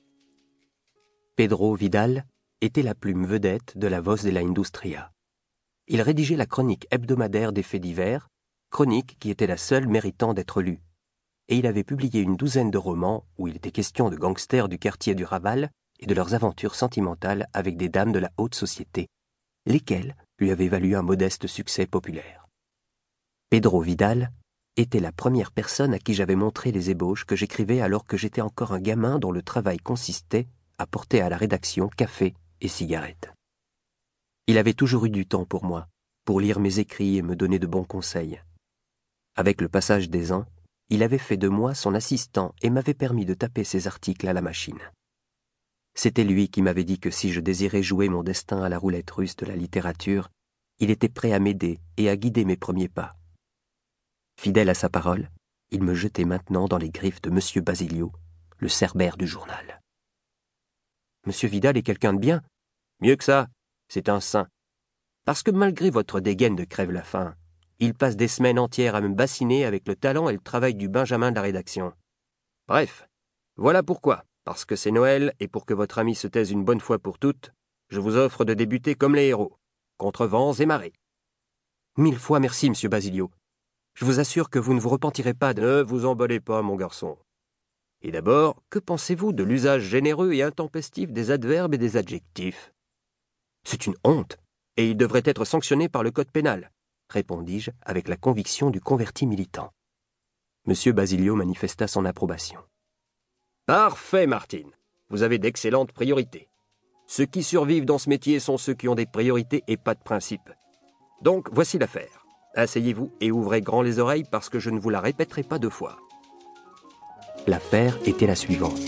Pedro Vidal était la plume vedette de la Voz de la Industria. Il rédigeait la chronique hebdomadaire des faits divers, chronique qui était la seule méritant d'être lue. Et il avait publié une douzaine de romans où il était question de gangsters du quartier du Raval et de leurs aventures sentimentales avec des dames de la haute société, lesquelles lui avaient valu un modeste succès populaire. Pedro Vidal était la première personne à qui j'avais montré les ébauches que j'écrivais alors que j'étais encore un gamin dont le travail consistait à porter à la rédaction café et cigarettes. Il avait toujours eu du temps pour moi, pour lire mes écrits et me donner de bons conseils. Avec le passage des ans, il avait fait de moi son assistant et m'avait permis de taper ses articles à la machine. C'était lui qui m'avait dit que si je désirais jouer mon destin à la roulette russe de la littérature, il était prêt à m'aider et à guider mes premiers pas. Fidèle à sa parole, il me jetait maintenant dans les griffes de Monsieur Basilio, le cerbère du journal. Monsieur Vidal est quelqu'un de bien. Mieux que ça, c'est un saint. Parce que malgré votre dégaine de crève-la-faim, il passe des semaines entières à me bassiner avec le talent et le travail du Benjamin de la rédaction. Bref, voilà pourquoi. Parce que c'est Noël, et pour que votre ami se taise une bonne fois pour toutes, je vous offre de débuter comme les héros, contre vents et marées. Mille fois merci, monsieur Basilio. Je vous assure que vous ne vous repentirez pas de... Ne vous emballez pas, mon garçon. Et d'abord, que pensez-vous de l'usage généreux et intempestif des adverbes et des adjectifs? C'est une honte, et il devrait être sanctionné par le code pénal, répondis-je avec la conviction du converti militant. Monsieur Basilio manifesta son approbation. Parfait, Martine. Vous avez d'excellentes priorités. Ceux qui survivent dans ce métier sont ceux qui ont des priorités et pas de principes. Donc, voici l'affaire. Asseyez-vous et ouvrez grand les oreilles parce que je ne vous la répéterai pas deux fois. L'affaire était la suivante.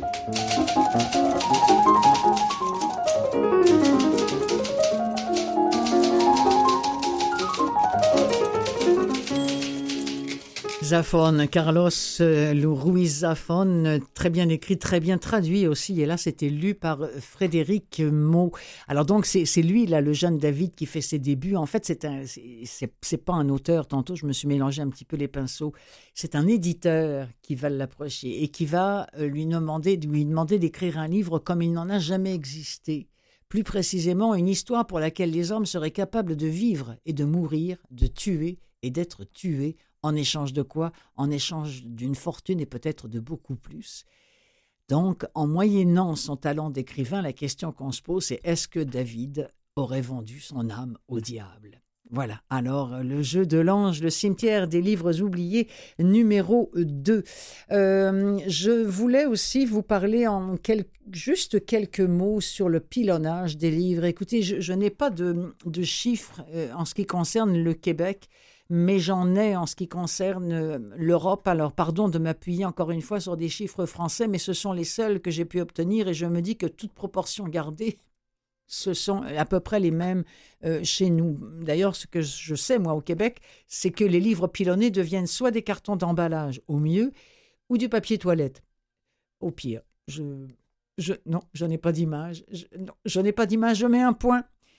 Zafón, Carlos Ruiz Zafón, très bien écrit, très bien traduit aussi. Et là, c'était lu par Frédéric Maud. Alors donc, c'est, c'est lui, là, le jeune David, qui fait ses débuts. En fait, c'est, un, c'est, c'est, c'est pas un auteur. Tantôt, je me suis mélangé un petit peu les pinceaux. C'est un éditeur qui va l'approcher et qui va lui demander, lui demander d'écrire un livre comme il n'en a jamais existé. Plus précisément, une histoire pour laquelle les hommes seraient capables de vivre et de mourir, de tuer et d'être tués. En échange de quoi? En échange d'une fortune et peut-être de beaucoup plus. Donc, en moyennant son talent d'écrivain, la question qu'on se pose, c'est est-ce que David aurait vendu son âme au diable? Voilà, alors le jeu de l'ange, le cimetière des livres oubliés, numéro deux. Euh, je voulais aussi vous parler en quel, juste quelques mots sur le pilonnage des livres. Écoutez, je, je n'ai pas de, de chiffres euh, en ce qui concerne le Québec, mais j'en ai en ce qui concerne l'Europe. Alors, pardon de m'appuyer encore une fois sur des chiffres français, mais ce sont les seuls que j'ai pu obtenir et je me dis que toute proportion gardée, ce sont à peu près les mêmes euh, chez nous. D'ailleurs, ce que je sais, moi, au Québec, c'est que les livres pilonnés deviennent soit des cartons d'emballage, au mieux, ou du papier toilette, au pire. Je, je, non, je n'ai pas d'image. Je, non, je n'ai pas d'image, je mets un point.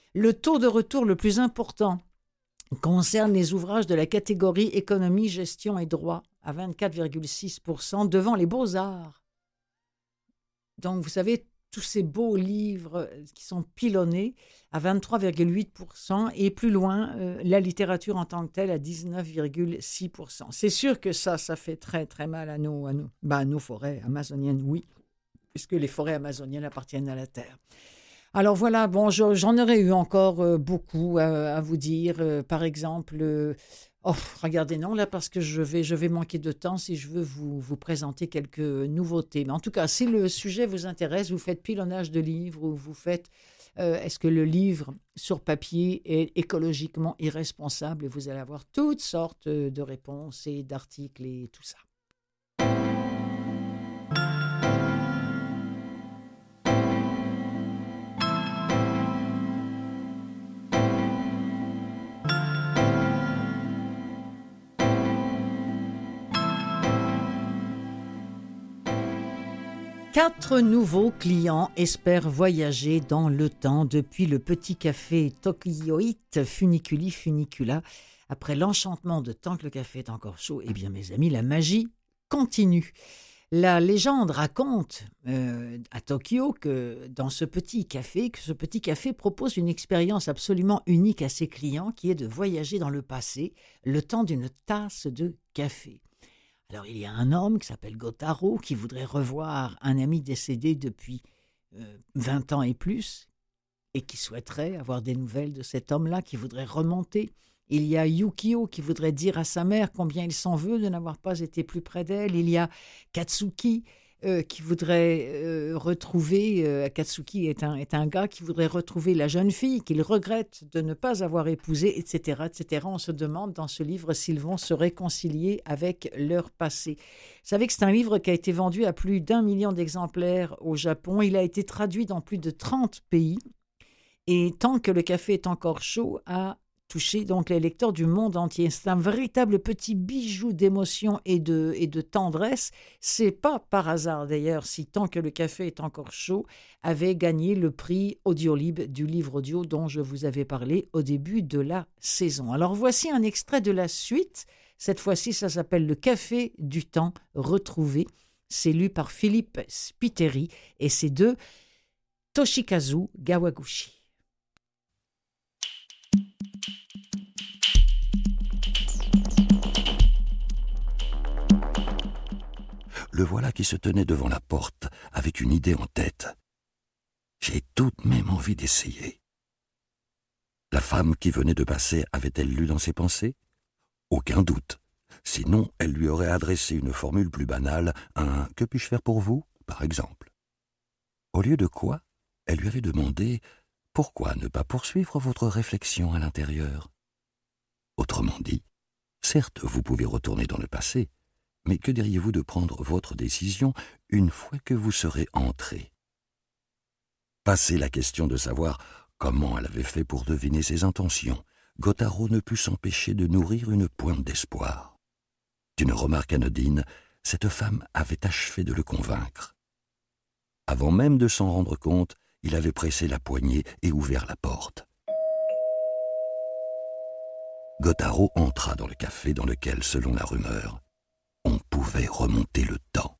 Le taux de retour le plus important concerne les ouvrages de la catégorie économie, gestion et droit à vingt-quatre virgule six pour cent devant les beaux-arts. Donc, vous savez, tous ces beaux livres qui sont pilonnés à vingt-trois virgule huit pour cent et plus loin, euh, la littérature en tant que telle à dix-neuf virgule six pour cent. C'est sûr que ça, ça fait très, très mal à nos, à nos, bah, à nos forêts amazoniennes, oui, puisque les forêts amazoniennes appartiennent à la Terre. Alors voilà, bon, je, j'en aurais eu encore euh, beaucoup à, à vous dire. Euh, par exemple, euh, oh, regardez, non, là, parce que je vais, je vais manquer de temps si je veux vous, vous présenter quelques nouveautés. Mais en tout cas, si le sujet vous intéresse, vous faites pilonnage de livres ou vous faites, euh, est-ce que le livre sur papier est écologiquement irresponsable? Et vous allez avoir toutes sortes de réponses et d'articles et tout ça. Quatre nouveaux clients espèrent voyager dans le temps depuis le petit café Tokyoite Funiculi Funicula. Après l'enchantement de tant que le café est encore chaud, eh bien mes amis, la magie continue. La légende raconte euh, à Tokyo que dans ce petit café, que ce petit café propose une expérience absolument unique à ses clients qui est de voyager dans le passé, le temps d'une tasse de café. Alors, il y a un homme qui s'appelle Gotaro qui voudrait revoir un ami décédé depuis euh, vingt ans et plus et qui souhaiterait avoir des nouvelles de cet homme-là, qui voudrait remonter. Il y a Yukio qui voudrait dire à sa mère combien il s'en veut de n'avoir pas été plus près d'elle. Il y a Katsuki euh, qui voudrait euh, retrouver... Euh, Katsuki est un, est un gars qui voudrait retrouver la jeune fille qu'il regrette de ne pas avoir épousée, et cetera, et cetera. On se demande dans ce livre s'ils vont se réconcilier avec leur passé. Vous savez que c'est un livre qui a été vendu à plus d'un million d'exemplaires au Japon. Il a été traduit dans plus de trente pays. Et tant que le café est encore chaud, a touché donc les lecteurs du monde entier. C'est un véritable petit bijou d'émotion et de, et de tendresse. C'est pas par hasard d'ailleurs si Tant que le café est encore chaud avait gagné le prix Audiolib du livre audio dont je vous avais parlé au début de la saison. Alors voici un extrait de la suite. Cette fois-ci, ça s'appelle Le café du temps retrouvé. C'est lu par Philippe Spiteri et c'est de Toshikazu Gawaguchi. Le voilà qui se tenait devant la porte avec une idée en tête. J'ai tout de même envie d'essayer. La femme qui venait de passer avait-elle lu dans ses pensées? Aucun doute. Sinon, elle lui aurait adressé une formule plus banale, un « que puis-je faire pour vous ?» par exemple. Au lieu de quoi, elle lui avait demandé « pourquoi ne pas poursuivre votre réflexion à l'intérieur ?» Autrement dit, certes, vous pouvez retourner dans le passé, mais que diriez-vous de prendre votre décision une fois que vous serez entré? Passé la question de savoir comment elle avait fait pour deviner ses intentions, Gotaro ne put s'empêcher de nourrir une pointe d'espoir. D'une remarque anodine, cette femme avait achevé de le convaincre. Avant même de s'en rendre compte, il avait pressé la poignée et ouvert la porte. Gotaro entra dans le café dans lequel, selon la rumeur, on pouvait remonter le temps.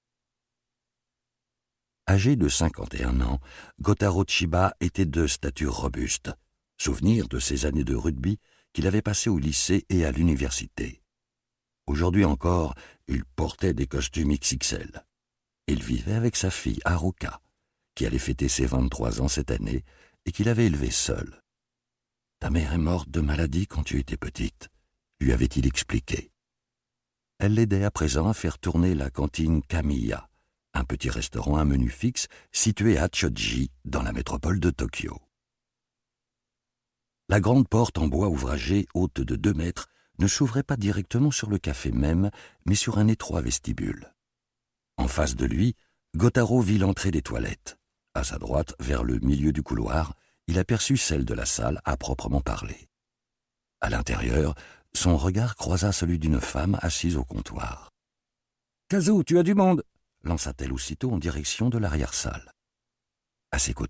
Âgé de cinquante et un ans, Gotaro Chiba était de stature robuste, souvenir de ses années de rugby qu'il avait passées au lycée et à l'université. Aujourd'hui encore, il portait des costumes X X L. Il vivait avec sa fille Haruka, qui allait fêter ses vingt-trois ans cette année et qu'il avait élevée seule. « Ta mère est morte de maladie quand tu étais petite », lui avait-il expliqué. Elle l'aidait à présent à faire tourner la cantine Kamiya, un petit restaurant à menu fixe situé à Choji, dans la métropole de Tokyo. La grande porte en bois ouvragé, haute de deux mètres, ne s'ouvrait pas directement sur le café même, mais sur un étroit vestibule. En face de lui, Gotaro vit l'entrée des toilettes. À sa droite, vers le milieu du couloir, il aperçut celle de la salle à proprement parler. À l'intérieur, son regard croisa celui d'une femme assise au comptoir. « Kazu, tu as du monde !» lança-t-elle aussitôt en direction de l'arrière-salle. À ses côtés,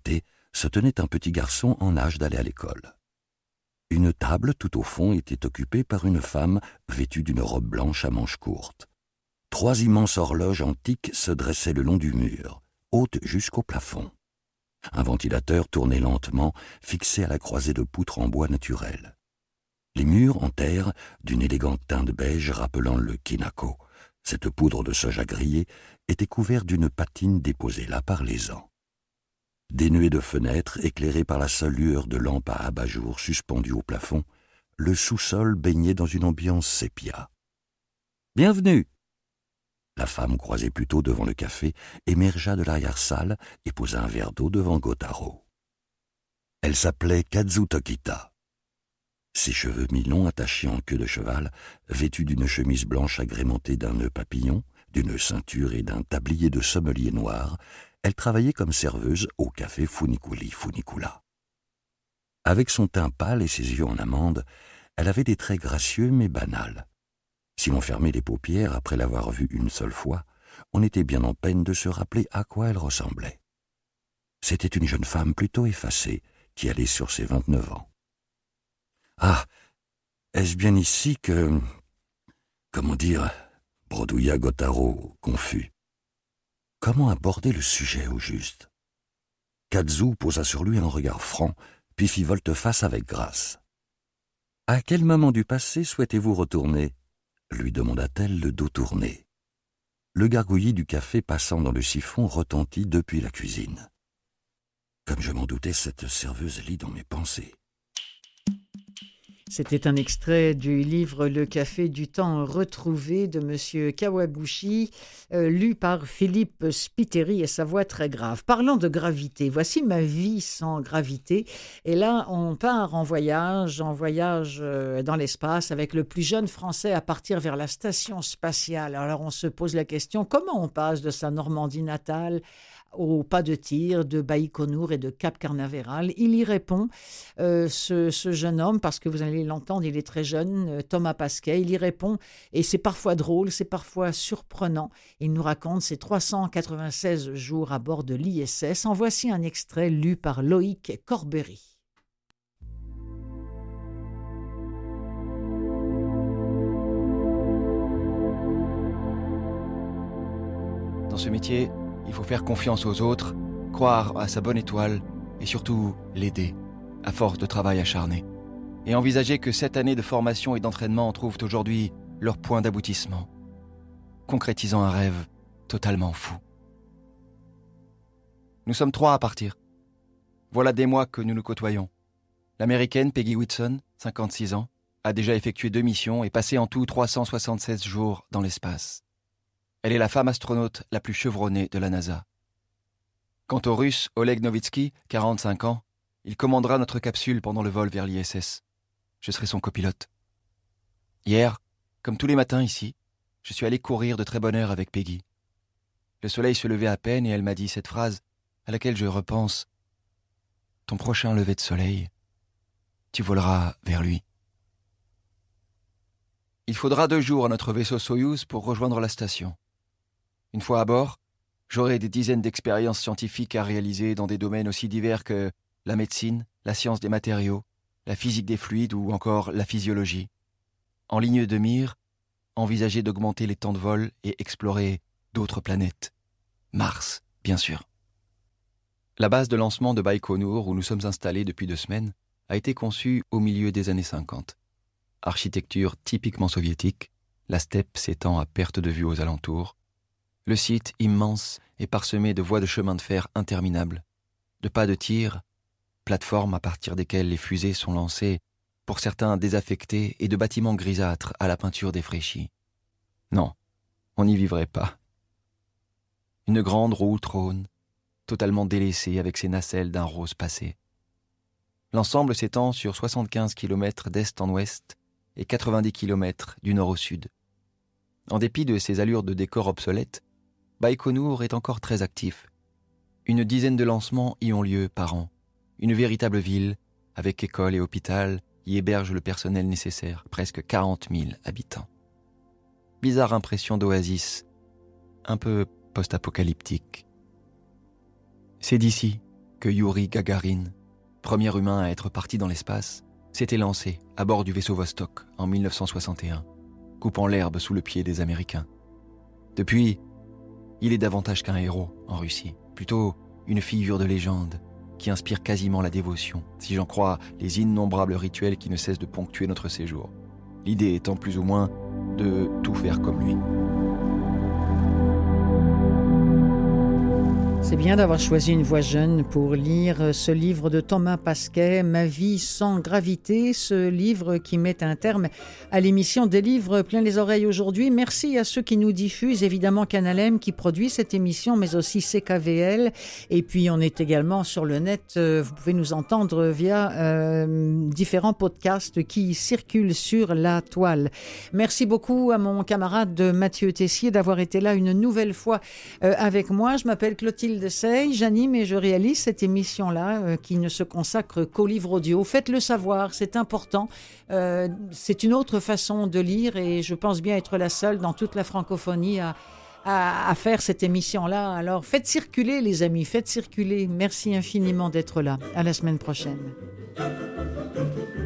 se tenait un petit garçon en âge d'aller à l'école. Une table tout au fond était occupée par une femme vêtue d'une robe blanche à manches courtes. Trois immenses horloges antiques se dressaient le long du mur, hautes jusqu'au plafond. Un ventilateur tournait lentement, fixé à la croisée de poutres en bois naturel. Les murs en terre, d'une élégante teinte beige rappelant le kinako, cette poudre de soja grillée, étaient couverts d'une patine déposée là par les ans. Dénué de fenêtres, éclairé par la seule lueur de lampes à abat-jour suspendues au plafond, le sous-sol baignait dans une ambiance sépia. « Bienvenue !» La femme, croisée plutôt devant le café, émergea de l'arrière-salle et posa un verre d'eau devant Gotaro. Elle s'appelait Kazu Tokita. Ses cheveux mi-longs attachés en queue de cheval, vêtus d'une chemise blanche agrémentée d'un nœud papillon, d'une ceinture et d'un tablier de sommelier noir, elle travaillait comme serveuse au café Funikuli Funikula. Avec son teint pâle et ses yeux en amande, elle avait des traits gracieux mais banals. Si l'on fermait les paupières après l'avoir vue une seule fois, on était bien en peine de se rappeler à quoi elle ressemblait. C'était une jeune femme plutôt effacée, qui allait sur ses vingt-neuf ans. « Ah, est-ce bien ici que... comment dire ?» bredouilla Gotaro, confus. Comment aborder le sujet au juste? Kazu posa sur lui un regard franc, puis fit volte-face avec grâce. « À quel moment du passé souhaitez-vous retourner ?» lui demanda-t-elle le dos tourné. Le gargouillis du café passant dans le siphon retentit depuis la cuisine. Comme je m'en doutais, cette serveuse lit dans mes pensées. C'était un extrait du livre Le café du temps retrouvé de M. Kawaguchi, euh, lu par Philippe Spiteri et sa voix très grave. Parlant de gravité, voici ma vie sans gravité. Et là, on part en voyage, en voyage euh, dans l'espace avec le plus jeune Français à partir vers la station spatiale. Alors on se pose la question, comment on passe de sa Normandie natale au pas de tir de Baïkonour et de Cap Canaveral? Il y répond, euh, ce, ce jeune homme, parce que vous allez l'entendre, il est très jeune, euh, Thomas Pasquet, il y répond, et c'est parfois drôle, c'est parfois surprenant. Il nous raconte ses trois cent quatre-vingt-seize jours à bord de l'I S S. En voici un extrait lu par Loïc Corbery. Dans ce métier, il faut faire confiance aux autres, croire à sa bonne étoile et surtout l'aider, à force de travail acharné. Et envisager que sept années de formation et d'entraînement trouvent aujourd'hui leur point d'aboutissement, concrétisant un rêve totalement fou. Nous sommes trois à partir. Voilà des mois que nous nous côtoyons. L'américaine Peggy Whitson, cinquante-six ans, a déjà effectué deux missions et passé en tout trois cent soixante-seize jours dans l'espace. Elle est la femme astronaute la plus chevronnée de la NASA. Quant au Russe Oleg Novitsky, quarante-cinq ans, il commandera notre capsule pendant le vol vers l'I S S. Je serai son copilote. Hier, comme tous les matins ici, je suis allé courir de très bonne heure avec Peggy. Le soleil se levait à peine et elle m'a dit cette phrase à laquelle je repense. Ton prochain lever de soleil, tu voleras vers lui. Il faudra deux jours à notre vaisseau Soyouz pour rejoindre la station. Une fois à bord, j'aurai des dizaines d'expériences scientifiques à réaliser dans des domaines aussi divers que la médecine, la science des matériaux, la physique des fluides ou encore la physiologie. En ligne de mire, envisager d'augmenter les temps de vol et explorer d'autres planètes. Mars, bien sûr. La base de lancement de Baïkonour, où nous sommes installés depuis deux semaines, a été conçue au milieu des années cinquante. Architecture typiquement soviétique, la steppe s'étend à perte de vue aux alentours. Le site, immense, est parsemé de voies de chemin de fer interminables, de pas de tir, plateformes à partir desquelles les fusées sont lancées, pour certains désaffectés, et de bâtiments grisâtres à la peinture défraîchie. Non, on n'y vivrait pas. Une grande roue trône, totalement délaissée avec ses nacelles d'un rose passé. L'ensemble s'étend sur soixante-quinze kilomètres d'est en ouest et quatre-vingt-dix kilomètres du nord au sud. En dépit de ses allures de décor obsolètes, Baïkonour est encore très actif. Une dizaine de lancements y ont lieu par an. Une véritable ville, avec école et hôpital, y héberge le personnel nécessaire, presque quarante mille habitants. Bizarre impression d'oasis, un peu post-apocalyptique. C'est d'ici, que Youri Gagarin, premier humain à être parti dans l'espace, s'était lancé à bord du vaisseau Vostok en mille neuf cent soixante et un, coupant l'herbe sous le pied des Américains. Depuis, il est davantage qu'un héros en Russie, plutôt une figure de légende qui inspire quasiment la dévotion, si j'en crois les innombrables rituels qui ne cessent de ponctuer notre séjour. L'idée étant plus ou moins de tout faire comme lui. C'est bien d'avoir choisi une voix jeune pour lire ce livre de Thomas Pasquet, Ma vie sans gravité, ce livre qui met un terme à l'émission des livres plein les oreilles aujourd'hui. Merci à ceux qui nous diffusent, évidemment Canal M qui produit cette émission, mais aussi C K V L. Et puis on est également sur le net, vous pouvez nous entendre via euh, différents podcasts qui circulent sur la toile. Merci beaucoup à mon camarade Mathieu Tessier d'avoir été là une nouvelle fois euh, avec moi. Je m'appelle Clotilde Sey, j'anime et je réalise cette émission-là euh, qui ne se consacre qu'au livre audio. Faites-le savoir, c'est important. Euh, c'est une autre façon de lire et je pense bien être la seule dans toute la francophonie à, à, à faire cette émission-là. Alors faites circuler les amis, faites circuler. Merci infiniment d'être là. À la semaine prochaine.